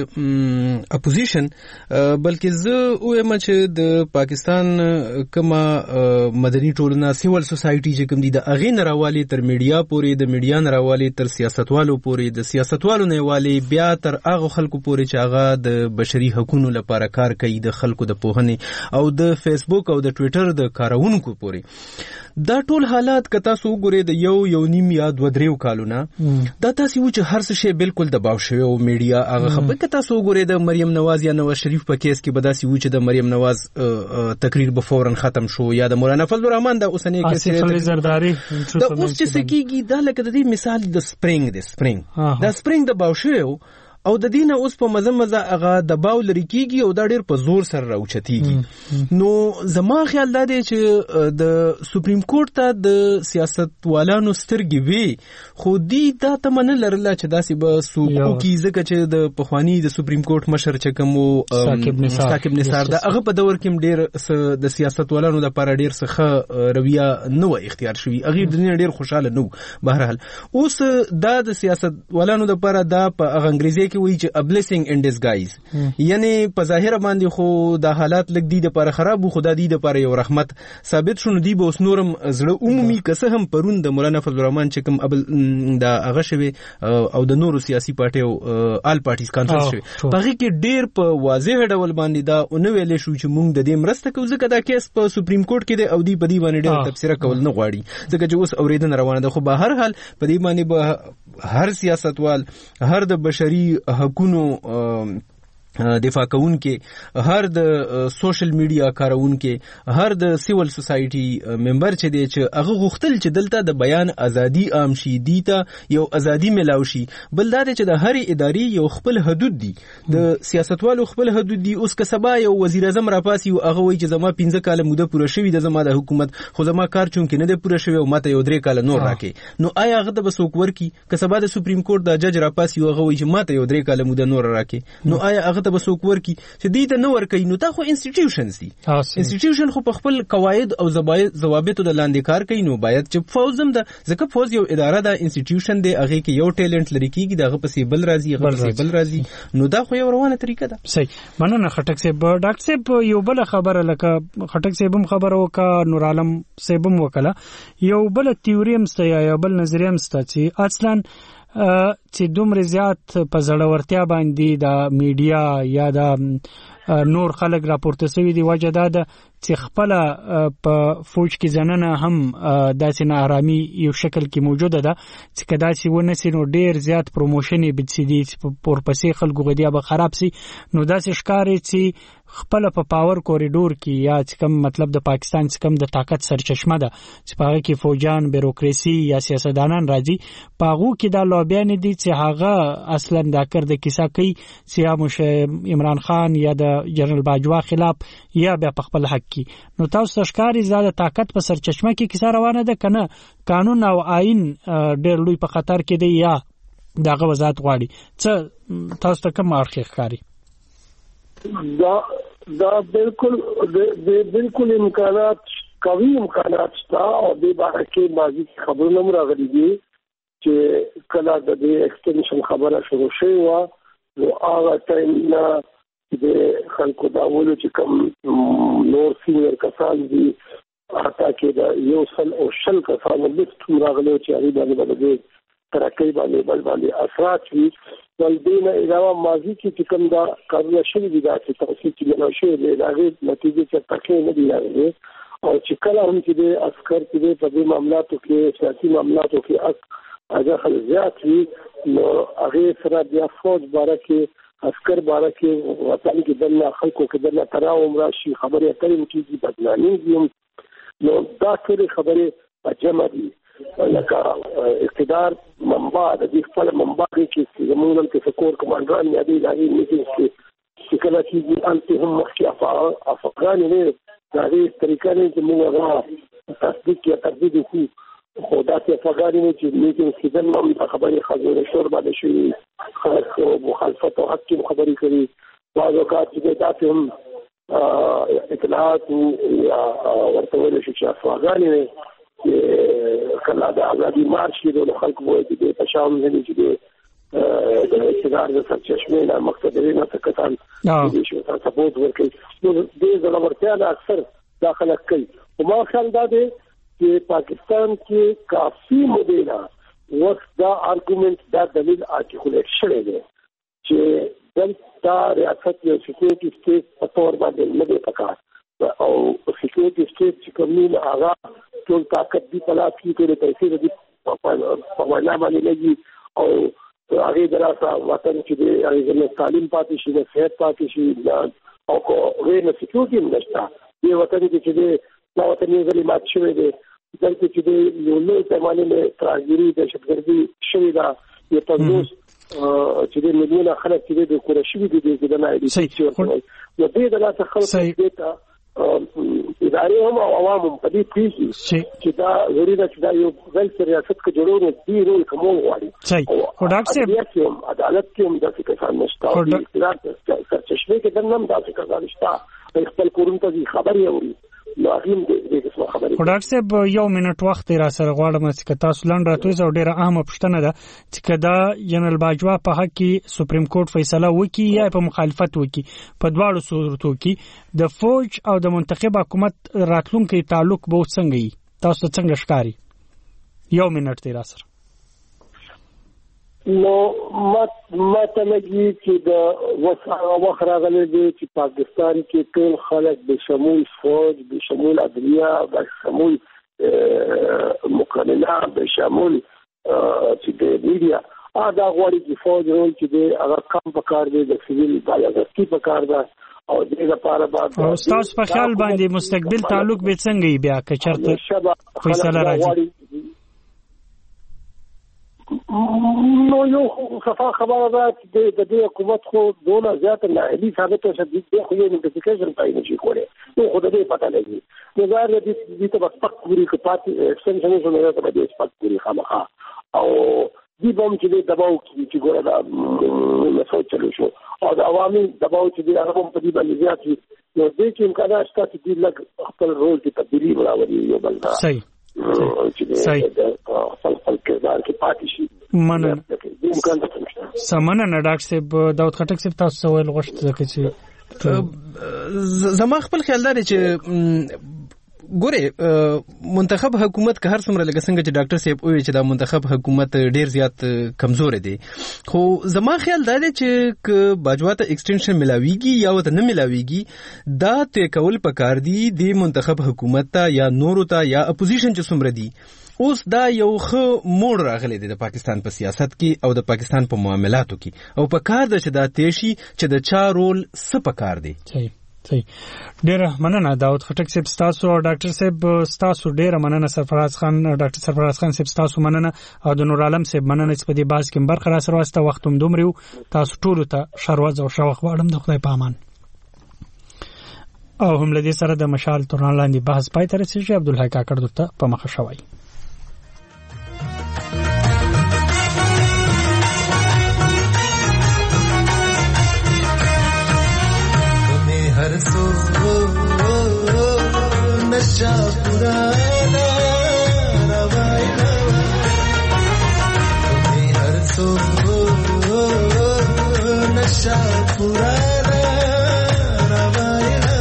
چې اپوزیشن بلکې زه وایم چې د پاکستان کما مدني ټولنه سیول سوسایټي چې کوم دي د اغه نراوالي تر میډیا پورې د میډیا نراوالي تر سیاستوالو پورې د سیاستوالو نه والی بیا تر هغه خلکو پورې چې هغه د بشري حقوقو لپاره کار کوي د خلکو د پوهنې او د فیسبوک او د ټوئیټر د کارونکو پورې دا ټول حالات که تاسو وګورئ د یو یو نیم یا دوه دریو کالونه دا تاسو و چې هر څه شی بالکل دباو شوی او میډیا هغه خبره که تاسو وګورئ د مریم نواز یا نواز شریف په کیس کې بداسي و چې د مریم نواز تقریر به فورا ختم شو یا د مولانا فضل الرحمن د اوسنۍ کیس کې زرداری د اوس چې سکیږي دا لکه د دې مثال د سپرینګ د سپرینګ دا سپرینګ دباو شوی او د دینه اوس په مزه مزه هغه د باو لري کیږي او دا ډیر په زور سره راوچتيږي نو زما خیال دا دی چې د سپریم کورټ ته د سیاستوالانو سترګې وي خو دی دا تمنه لرله چې داسې به سوقو کی ځکه چې د پخوانی د سپریم کورټ مشر چې کوم ساکب نثار دا هغه په دور کې ډیر د سیاستوالانو لپاره ډیر څخه رویه نو اختیار شوی هغه د نه ډیر خوشاله نو بهرحال اوس دا د سیاستوالانو لپاره دا په انګریزي وی چې a blessing in disguise یعنی په ظاهر باندې خو د حالات لګ دی د لپاره خراب خو د دې لپاره یو رحمت ثابت شونه دی به اوس نورم زړه عمومي کسه هم پرون د مولانا فضل الرحمن چې کوم ابل د هغه شوی او د نورو سیاسي پارټیو آل پارټیز کانفرنس شوی په کې ډیر په واضح ډول باندې دا اونې ویل شو چې موږ د دې مرسته کوو ځکه دا کیس په سپریم کورټ کې دی او دی په دې باندې ډیر تفسیر کول نه غواړي ځکه چې اوس اوریدنه روانه ده خو به هر حال په دې باندې به هر سیاستوال هر د بشري حقوقو دفاع کوونکې هر د سوشل میډیا کارونکې هر د سیول سوسایټي ممبر چې دی چې هغه غوښتل چې دلته د بیان ازادي عام شي دی ته یو ازادي ملاو شي بل دا چې د هر ادارې یو خپل حدود دي د سیاستوالو خپل حدود دي اوس که سبا یو وزیر اعظم راپاسي او هغه وایي چې زما پنځه کاله موده پوره شوې ده زما د حکومت خو زما کار چونکې نه دی پوره شوی او ماته یو درې کاله نور راکې نو آیا هغه د بسوک ورکی که سبا د سپریم کورټ د جج راپاسي او هغه وایي چې ماته یو درې کاله موده نور راکې نو آیا هغه ته بسوک ورکی چې دې ته نو ورکې نو تا خو انسټیټیوشنز دي انسټیټیوشن خو په خپل قواعد او ضوابط د لاندې کار کوي نو باید چې فوز هم د ځکه فوز یو اداره د انسټیټیوشن دی هغه کې یو ټیلنټ لري کیږي دغه پسې بل راځي هغه پسې بل راځي نو دا خو یو روانه طریقه ده صحیح مننه خټک صاحب ډاکټر صاحب یو بل خبره لکه خټک صاحب هم خبره وکا نور عالم صاحب هم وکړه یو بل تیوري هم ستا یا بل نظریه هم ستا چې اصلا چې دومره زیات په زړورتیا باندې د میډیا یا د نور خلک راپورته شوی دی وجه دا ده چې خپل په فوج کې ځننه هم داسې ناارامي یو شکل کې موجوده ده چې کدا چې ونسي نو ډیر زیات پروموشن یې بچی دي په پسې خلکو غدیا به خراب سي نو داسې ښکاری چې خپل په پاور کوریډور کې یا چې کوم مطلب د پاکستان چې کوم د طاقت سرچشمه ده چې په هغه کې فوجان بیروکراسي یا سیاستدانان راځي په هغه کې دا لوبیان دي چې هغه اصلا دا کړ د کیسه کوي چې عمران خان یا د جنرال باجوا خلاف یا بیا په خپل حق کې نو تاسو ښکاری زاده طاقت په سرچشمه کې کیسه روانه ده کنه قانون او آئین ډېر لوی په خطر کې دی یا دغه وضاحت غواړي څه تاسو ته کوم اړخ ښکاری دا دا بالکل د بالکل امکانات قوي امکانات شته او د باره کې ماضي خبرونه راغلي دي چې کله د ایکسټنشن خبره شروع شوه و نو هغه ټایم نه د خلکو دا ولو چې کوم نور سینیر کسان دي حتی کې دا یو سل او شل کسان د ټول راغلي چې هغه باندې باندې ترقی باندې بل باندې اثرات وي ول دینه علاوه ماضي کې کوم دا کارونه شوي دي دا چې تاسو چې نو شوي دي دا غي نتیجه چې تکې نه دی راغلي او چې کله هم چې د عسكر کې په دې معاملاتو کې سیاسي معاملاتو کې هغه خل زیات وي نو هغه سره بیا فوج باره کې عسكر باره کې وطن کې دنه خلکو کې دنه تراوم راشي خبرې اترې کیږي بدنامي نو دا ټول خبرې په جمع دي لکه اقتدار منبع د دې خپل منبع کې زمونږ کې سکور کمانډران یا دې لاري میټینګ کې چې کله چې انت هم مخکې افغان نه دا دې طریقې نه چې موږ غواړو تصدیق یا تردید وکړو خو دا چې افغان نه چې میټینګ کې د نوم خبرې خبرې شور باندې شوې خلک مخالفت او حق خبرې کوي بعض اوقات چې تاسو هم اطلاعات یا ورته ویل شي چې افغان نه کله دا غادي مارش کې د خلکو وایي چې په شام نه چې د اقتدار د سرچشمه نه مقصد لري نه کتان چې شو تاسو سپورټ ورکړي نو دې ځلورتیا نه اکثر داخله کوي او ما خیال دا دی چې پاکستان کې کافي مدیره وخت دا ارګومنت دا دلیل ارټیکولیټ شوی دی چې دلته ریاست یو سکیورټي سټیټ په تور باندې نه دی پکار او سکیورټي سټیټ چې کومین هغه ټول طاقت دی په لاس کې ټول پیسې دي په وینا باندې لګي او هغه دراسه وطن چې دی هغه د تعلیم پاتې شي د صحت پاتې شي او کو غیر سکیورټي نشته دی وطن چې دی نو وطن یې غلي مات شوی دی دلته چې دی یو نوې پیمانه له تراژیدي د شپږرځي شوی دا یو پندوس چې د مليونه خلک چې د کورشي دي د نه دي چې نو دې د لاسه خلک دې ته ادارې هم او عوام هم په دې پیږي چې دا ضروري ده چې دا یو بل ریاست کې جوړونه دي رول کوم غواړي او ډاکټر صاحب عدالت کې هم د څه نشته او د اقتدار سرچشمه کې د نن د څه نشته خپل کورن ته خبري اوري نو هغه دې څه خبري ډاکټر صاحب یو منټ وخت را سره غواړم چې تاسو لاندې راتوي او ډیره اهمه پوښتنه ده چې کدا جنرال باجوا په حق کې سپریم کورټ فیصله وکړي یا په مخالفت وکړي په دواړو صورتو کې د فوج او د منتخب حکومت راتلونکي تعلق به څنګه وي تاسو څنګه ښکاری یو منټ دی را سره نو مت مت لګي چې د وسه وخت راغلي دي چې پاکستان کې ټول خلک به شمول فوج به شمول عدلیه به شمول مقننه به شمول چې د میډیا دا غوړي چې فوج رول چې دی هغه کم پکار دی د سیویل بالغستی پکار ده او دې لپاره بعد او تاسو په خیال باندې مستقبل تعلق به څنګه بیا که چرته فیصله راځي نو یو صفه خبره ده چې د دې حکومت خو دونه زیات ناهیلي ثابت شو چې خو یو انټیګریشن پای نه شي کولای نو خو د دې پته لګي نو ظاهر دي چې ته بس پک پوری کې پاتې ایکسټنشن شو نه ته دې پک پوری خامخا او دې بم چې دباو چې ګوره دا مسو چلو شو او د عوامي دباو چې هغه په دې باندې زیات نو دې چې امکانات شته چې دې لګ خپل رول کې تبدیلی وراوري یو بل دا صحیح صحیح خپل کردار کې پاتې شي مننه سمنه نه ډاکټر صاحب داود خټک صاحب تاسو ویل غوښته چې زما خپل خیال دی چې ګوره منتخب حکومت که هر څومره لکه څنګه چې ډاکټر صاحب وایي چې دا منتخب حکومت ډیر زیات کمزور دی خو زما خیال دا دی چې ک باجوا ته ایکسټنشن ملاويږي یا وته نه ملاويږي دا ته کول پکار دی د منتخب حکومت ته یا نورو ته یا اپوزیشن چې څومره دی اوس دا یو ښه موړ راغلی دی د پاکستان په سیاست کې او د پاکستان په معاملاتو کې او په کار ده چې دا تیشي چې د چا رول څه پکار دی صحیح صحیح ډیره مننه داود خټک صاحب تاسو او ډاکټر صاحب تاسو ډیره مننه سرفراز خان ډاکټر سرفراز خان صاحب تاسو مننه او د نور عالم صاحب مننه چې په دې باز کې برخه را سره واسطه وخت هم دومره تاسو ټول ته شروز او شوق واړم د خدای په امان او هم لدی سره د مشال توران لاندې بحث پای تر رسیدي عبدالحق کاکړ دته په مخه شوی हर सो नशा पुराना रवाना तुम्हें हर सो नशा पुराना रवाना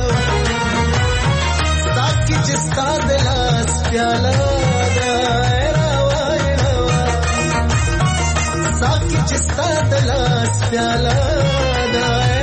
ताकि जिसका दिलास प्याला रवाना ताकि जिसका दिलास प्याला